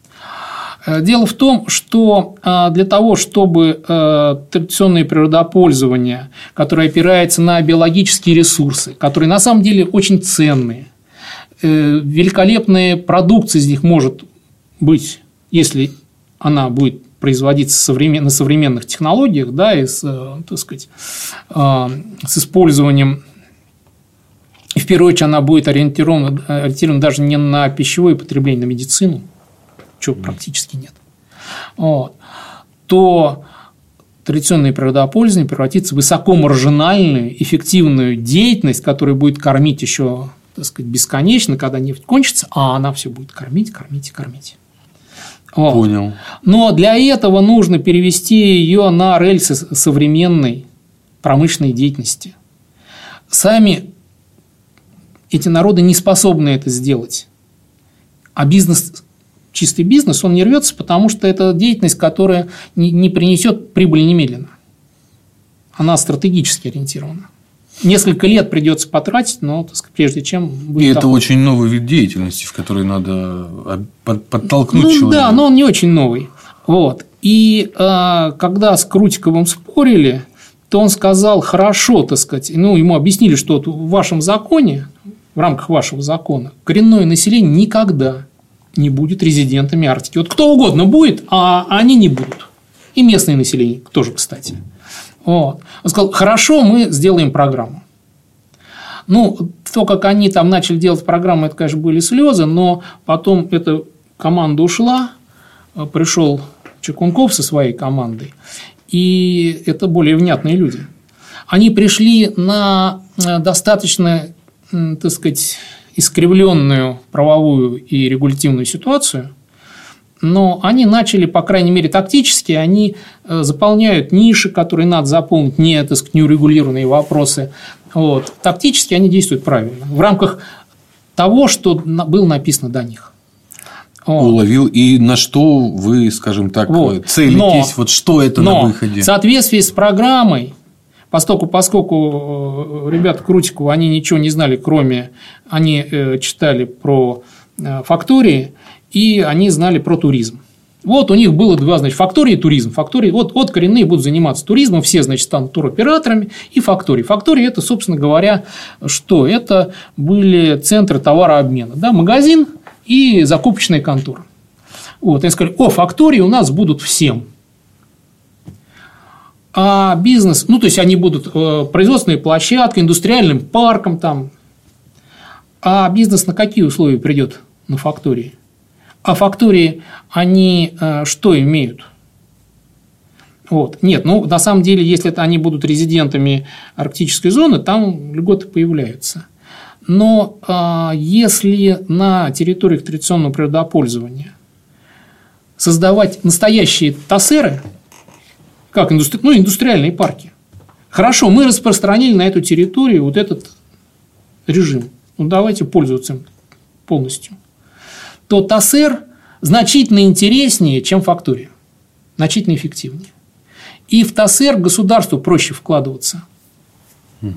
Дело в том, что для того, чтобы традиционное природопользование, которое опирается на биологические ресурсы, которые на самом деле очень ценные, великолепная продукция из них может быть, если она будет производиться на современных технологиях, да, и с, так сказать, с использованием. И в первую очередь она будет ориентирована, ориентирована даже не на пищевое потребление, на медицину, чего практически нет, вот, то традиционное природопользование превратится в высокомаржинальную, эффективную деятельность, которая будет кормить еще, так сказать, бесконечно, когда нефть кончится, а она все будет кормить, кормить и кормить. Вот. Понял. Но для этого нужно перевести ее на рельсы современной промышленной деятельности. Сами эти народы не способны это сделать. А бизнес, чистый бизнес, он не рвется, потому что это деятельность, которая не принесет прибыли немедленно. Она стратегически ориентирована. Несколько лет придется потратить, но, так сказать, прежде чем будет. И это доход. очень новый вид деятельности, в который надо подтолкнуть ну, человека. Да, но он не очень новый. Вот. И э, когда с Крутиковым спорили, то он сказал: хорошо, так сказать, ну, ему объяснили, что вот в вашем законе, в рамках вашего закона, коренное население никогда не будет резидентами Арктики. Вот кто угодно будет, а они не будут. И местное население тоже, кстати. Вот. Он сказал: хорошо, мы сделаем программу. Ну, то, как они там начали делать программу, это, конечно, были слезы, но потом эта команда ушла, пришел Чекунков со своей командой, и это более внятные люди. Они пришли на достаточно, так сказать, искривленную правовую и регулятивную ситуацию, но они начали, по крайней мере, тактически, они заполняют ниши, которые надо заполнить, не, так сказать, неурегулированные вопросы. Вот. Тактически они действуют правильно, в рамках того, что было написано до них. Вот. Уловил. И на что вы, скажем так, вот. целитесь? Но, вот что это но на выходе? В соответствии с программой, поскольку, поскольку ребята Крутикова, они ничего не знали, кроме они читали про фактории, и они знали про туризм. Вот у них было два, значит, фактории и туризм. Фактории, вот, вот коренные будут заниматься туризмом, все, значит, станут туроператорами, и фактории. Фактории – это, собственно говоря, что? Это были центры товарообмена, да, магазин и закупочная контора. Вот, они сказали: о, фактории у нас будут всем. А бизнес, ну, то есть, они будут э, производственной площадкой, индустриальным парком там. А бизнес на какие условия придет на фактории? А фактории, они э, что имеют? Вот. Нет, ну, на самом деле, если это они будут резидентами арктической зоны, там льготы появляются. Но э, если на территориях традиционного природопользования создавать настоящие ТАСЭРы, как индустри... ну, индустриальные парки, хорошо, мы распространили на эту территорию вот этот режим, ну, давайте пользоваться им полностью, то ТАСЭР значительно интереснее, чем фактория, значительно эффективнее. И в ТАСЭР государству проще вкладываться. Угу.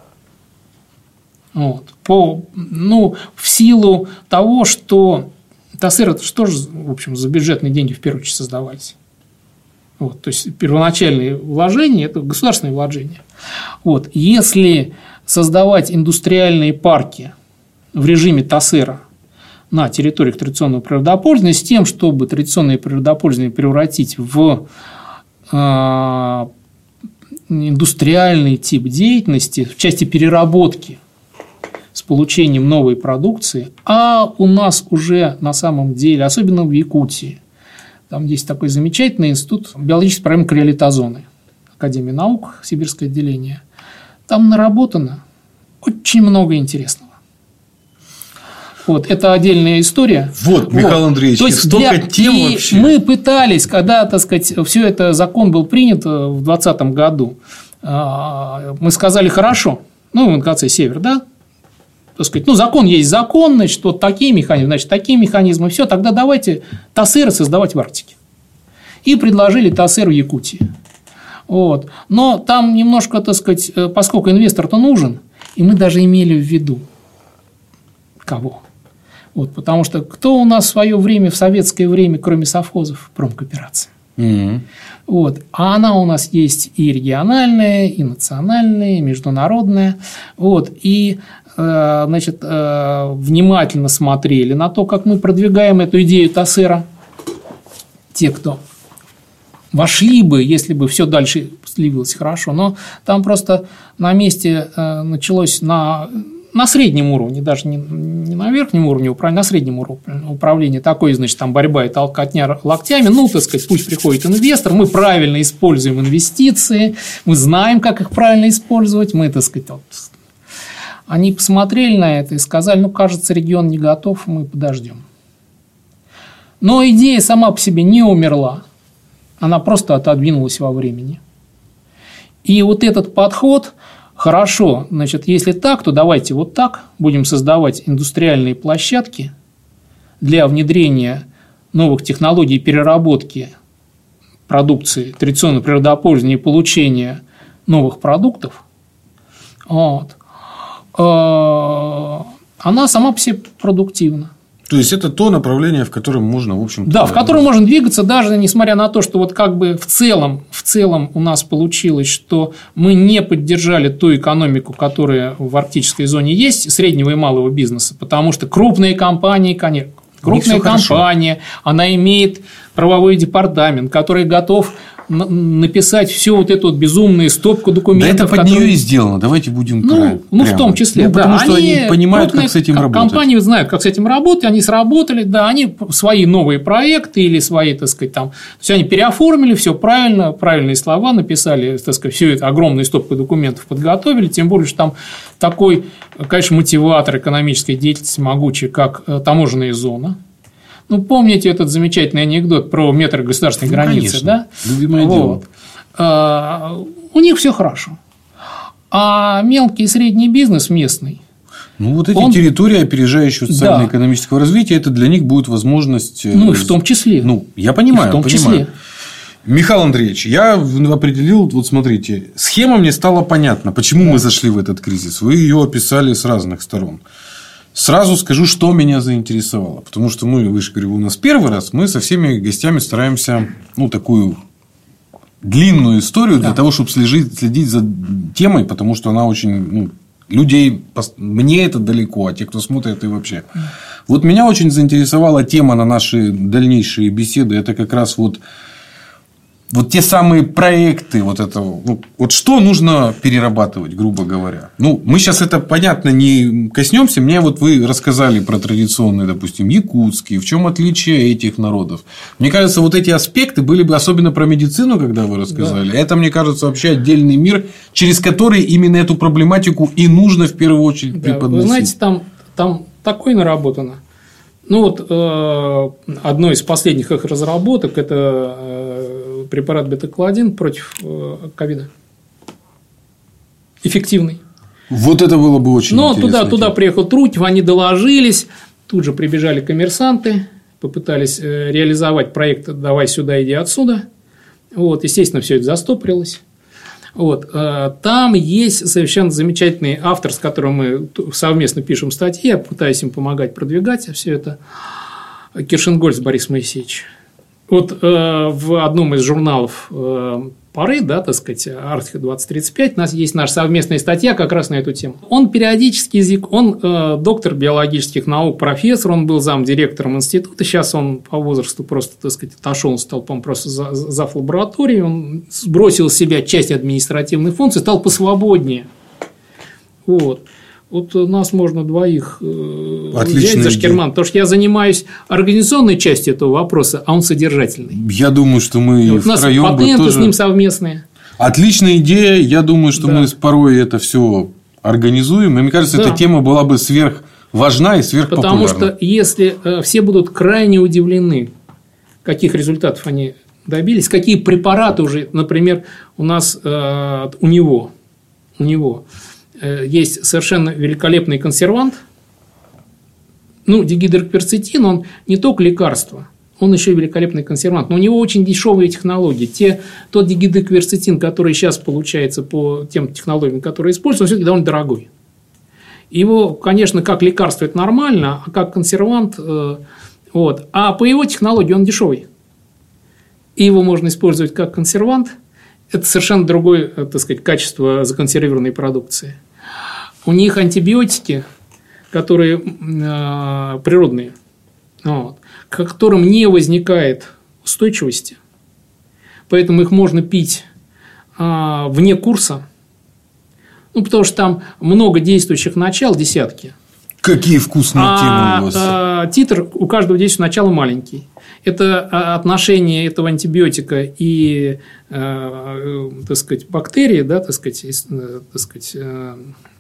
Вот. По, ну, в силу того, что ТАСЭР – это что же, в общем, за бюджетные деньги в первую очередь создавались. Вот. То есть, первоначальные вложения – это государственные вложения. Вот. Если создавать индустриальные парки в режиме ТАСЭРа на территориях традиционного природопользования с тем, чтобы традиционное природопользование превратить в э, индустриальный тип деятельности в части переработки с получением новой продукции, а у нас уже на самом деле, особенно в Якутии, там есть такой замечательный институт биологической проблемы криолитозоны, Академия наук, Сибирское отделение. Там наработано очень много интересного. Вот, это отдельная история. Вот, Михаил вот. Андреевич, то есть столько для... тем и вообще. Мы пытались, когда, так сказать, все это, закон был принят в двадцатом году, мы сказали, хорошо, ну, эн ка цэ «Север», да, так сказать, ну, закон есть закон, значит, вот такие механизмы, значит, такие механизмы, все, тогда давайте ТАСЭРы создавать в Арктике. И предложили ТАСЭР в Якутии. Вот. Но там немножко, так сказать, поскольку инвестор-то нужен, и мы даже имели в виду кого. Вот, потому что кто у нас в свое время, в советское время, кроме совхозов, промкооперация? Mm-hmm. Вот. А она у нас есть и региональная, и национальная, и международная. Вот. И э, значит, э, внимательно смотрели на то, как мы продвигаем эту идею ТАСЭРа. Те, кто вошли бы, если бы все дальше сливалось хорошо. Но там просто на месте э, началось на... На среднем уровне, даже не, не на верхнем уровне управления, на среднем уровне управления такой, значит, там борьба и толкотня локтями. Ну, так сказать, пусть приходит инвестор, мы правильно используем инвестиции, мы знаем, как их правильно использовать. Мы, так сказать, вот. Они посмотрели на это и сказали, ну, кажется, регион не готов, мы подождем. Но идея сама по себе не умерла, она просто отодвинулась во времени. И вот этот подход... Хорошо, значит, если так, то давайте вот так будем создавать индустриальные площадки для внедрения новых технологий переработки продукции традиционного природопользования и получения новых продуктов. Вот. Она сама по себе продуктивна. То есть это то направление, в котором можно, в общем-то... Да, в котором можно двигаться, даже несмотря на то, что вот как бы в целом, в целом у нас получилось, что мы не поддержали ту экономику, которая в арктической зоне есть, среднего и малого бизнеса, потому что крупные компании, конечно, крупная компания, она имеет правовой департамент, который готов написать всю вот эту вот безумную стопку документов. Да это под которые... нее и сделано, давайте будем ну, прям. ну, в том числе, ну, да. Потому что они, они понимают, как с этим работать. Компании знают, как с этим работать, они сработали, да, они свои новые проекты или свои, так сказать, там, то есть они переоформили, все правильно, правильные слова написали, так сказать, всю эту огромную стопку документов подготовили, тем более, что там такой, конечно, мотиватор экономической деятельности могучий, как таможенная зона. Ну, помните этот замечательный анекдот про метр государственной ну, границы, конечно. Да? Любимое вот. Дело. А, у них все хорошо. А мелкий и средний бизнес местный. Ну, вот эти он... территории опережающего социально-экономического да. развития, это для них будет возможность. Ну, и в том числе. Ну, я понимаю. И в том понимаю. числе. Михаил Андреевич, я определил, вот смотрите, схема мне стала понятна, почему да. мы зашли в этот кризис. Вы ее описали с разных сторон. Сразу скажу, что меня заинтересовало. Потому что мы, вы же говорили, у нас первый раз, мы со всеми гостями стараемся, ну, такую длинную историю для да. того, чтобы следить, следить за темой, потому что она очень, ну, людей, мне это далеко, а те, кто смотрит, и вообще. Вот меня очень заинтересовала тема на наши дальнейшие беседы, это как раз вот Вот те самые проекты, вот этого, ну, вот что нужно перерабатывать, грубо говоря. Ну, мы сейчас это, понятно, не коснемся. Мне вот вы рассказали про традиционные, допустим, якутские, в чем отличие этих народов. Мне кажется, вот эти аспекты были бы, особенно про медицину, когда вы рассказали. Да. Это, мне кажется, вообще отдельный мир, через который именно эту проблематику и нужно в первую очередь да, преподносить. Вы знаете, там, там такое наработано. Ну, вот э, одной из последних их разработок – это э, препарат бета-клотин против ковида. Э, Эффективный. Вот это было бы очень Но интересно. Но туда, туда приехал Трутьев, они доложились, тут же прибежали коммерсанты, попытались э, реализовать проект «давай сюда, иди отсюда». Вот, естественно, все это застопорилось. Вот. Там есть совершенно замечательный автор, с которым мы совместно пишем статьи, я пытаюсь им помогать продвигать все это, Киршенгольц Борис Моисеевич. Вот в одном из журналов поры, да, так сказать, Арктика двадцать тридцать пять, у нас есть наша совместная статья как раз на эту тему. Он периодически язык, он э, доктор биологических наук, профессор, он был замдиректором института, сейчас он по возрасту просто, так сказать, отошел, он стал, по-моему, просто за, зав. Лаборатории, он сбросил с себя часть административных функций, стал посвободнее. Вот. Вот нас можно двоих взять за шкирман, потому что я занимаюсь организационной частью этого вопроса, а он содержательный. Я думаю, что мы вот втроем у нас патенты тоже... с ним совместные. Отличная идея. Я думаю, что Да. мы порой это все организуем. И мне кажется, Да. эта тема была бы сверхважна и сверхпопулярна. Потому что если э, все будут крайне удивлены, каких результатов они добились, какие препараты уже, например, у нас э, у него, у него э, есть совершенно великолепный консервант, ну, дигидрокверцетин, он не только лекарство, он еще и великолепный консервант, но у него очень дешевые технологии. Те, тот дигидрокверцетин, который сейчас получается по тем технологиям, которые используются, он все-таки довольно дорогой. Его, конечно, как лекарство это нормально, а как консервант, э, вот. А по его технологии он дешевый. И его можно использовать как консервант. Это совершенно другое, так сказать, качество законсервированной продукции. У них антибиотики, которые э, природные, вот, к которым не возникает устойчивости. Поэтому их можно пить э, вне курса. Ну, потому что там много действующих начал, десятки. Какие вкусные а, темы у вас. А, титр у каждого действующего начала маленький. Это отношение этого антибиотика и, э, так сказать, бактерии, да, так сказать, э, так сказать э,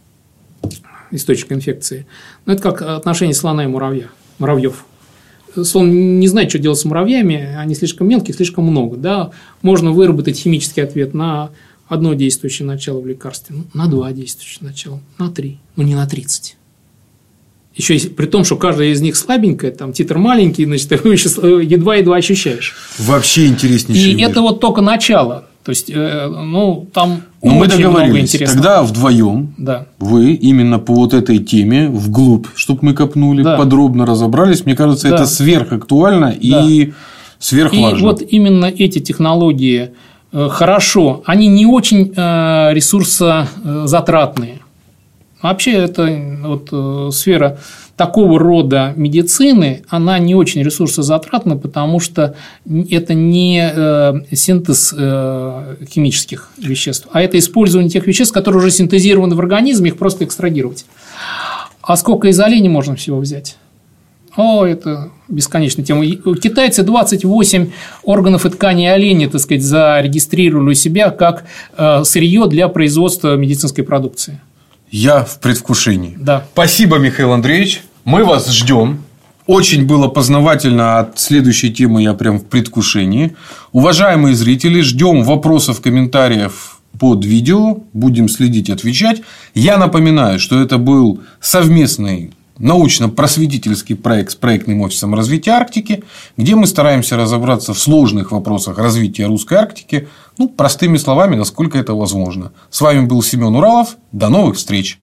источник инфекции. Но это как отношение слона и муравья, муравьев. Слон не знает, что делать с муравьями, они слишком мелкие, слишком много. Да? Можно выработать химический ответ на одно действующее начало в лекарстве, на два действующих начала, на три, но не на тридцать. Еще при том, что каждая из них слабенькая, там титр маленький, значит, ты едва-едва ощущаешь. Вообще интереснейший И мир. это вот только начало. То есть, ну, там Но мы очень много договорились. интересного. Тогда вдвоем Да. вы именно по вот этой теме вглубь, чтобы мы копнули, Да. подробно разобрались. Мне кажется, Да. это сверхактуально и И сверхважно. вот именно эти технологии э, хорошо, они не очень э, ресурсозатратные. Вообще, это вот, э, сфера такого рода медицины, она не очень ресурсозатратна, потому что это не э, синтез э, химических веществ, а это использование тех веществ, которые уже синтезированы в организме, их просто экстрагировать. А сколько из оленей можно всего взять? О, это бесконечная тема. Китайцы двадцать восемь органов и тканей оленя, так сказать, зарегистрировали у себя как э, сырье для производства медицинской продукции. Я в предвкушении. Да. Спасибо, Михаил Андреевич. Мы вас ждем. Очень было познавательно. От следующей темы я прям в предвкушении. Уважаемые зрители, ждем вопросов, комментариев под видео. Будем следить, отвечать. Я напоминаю, что это был совместный научно-просветительский проект с проектным офисом развития Арктики, где мы стараемся разобраться в сложных вопросах развития русской Арктики, ну, простыми словами, насколько это возможно. С вами был Семен Уралов. До новых встреч!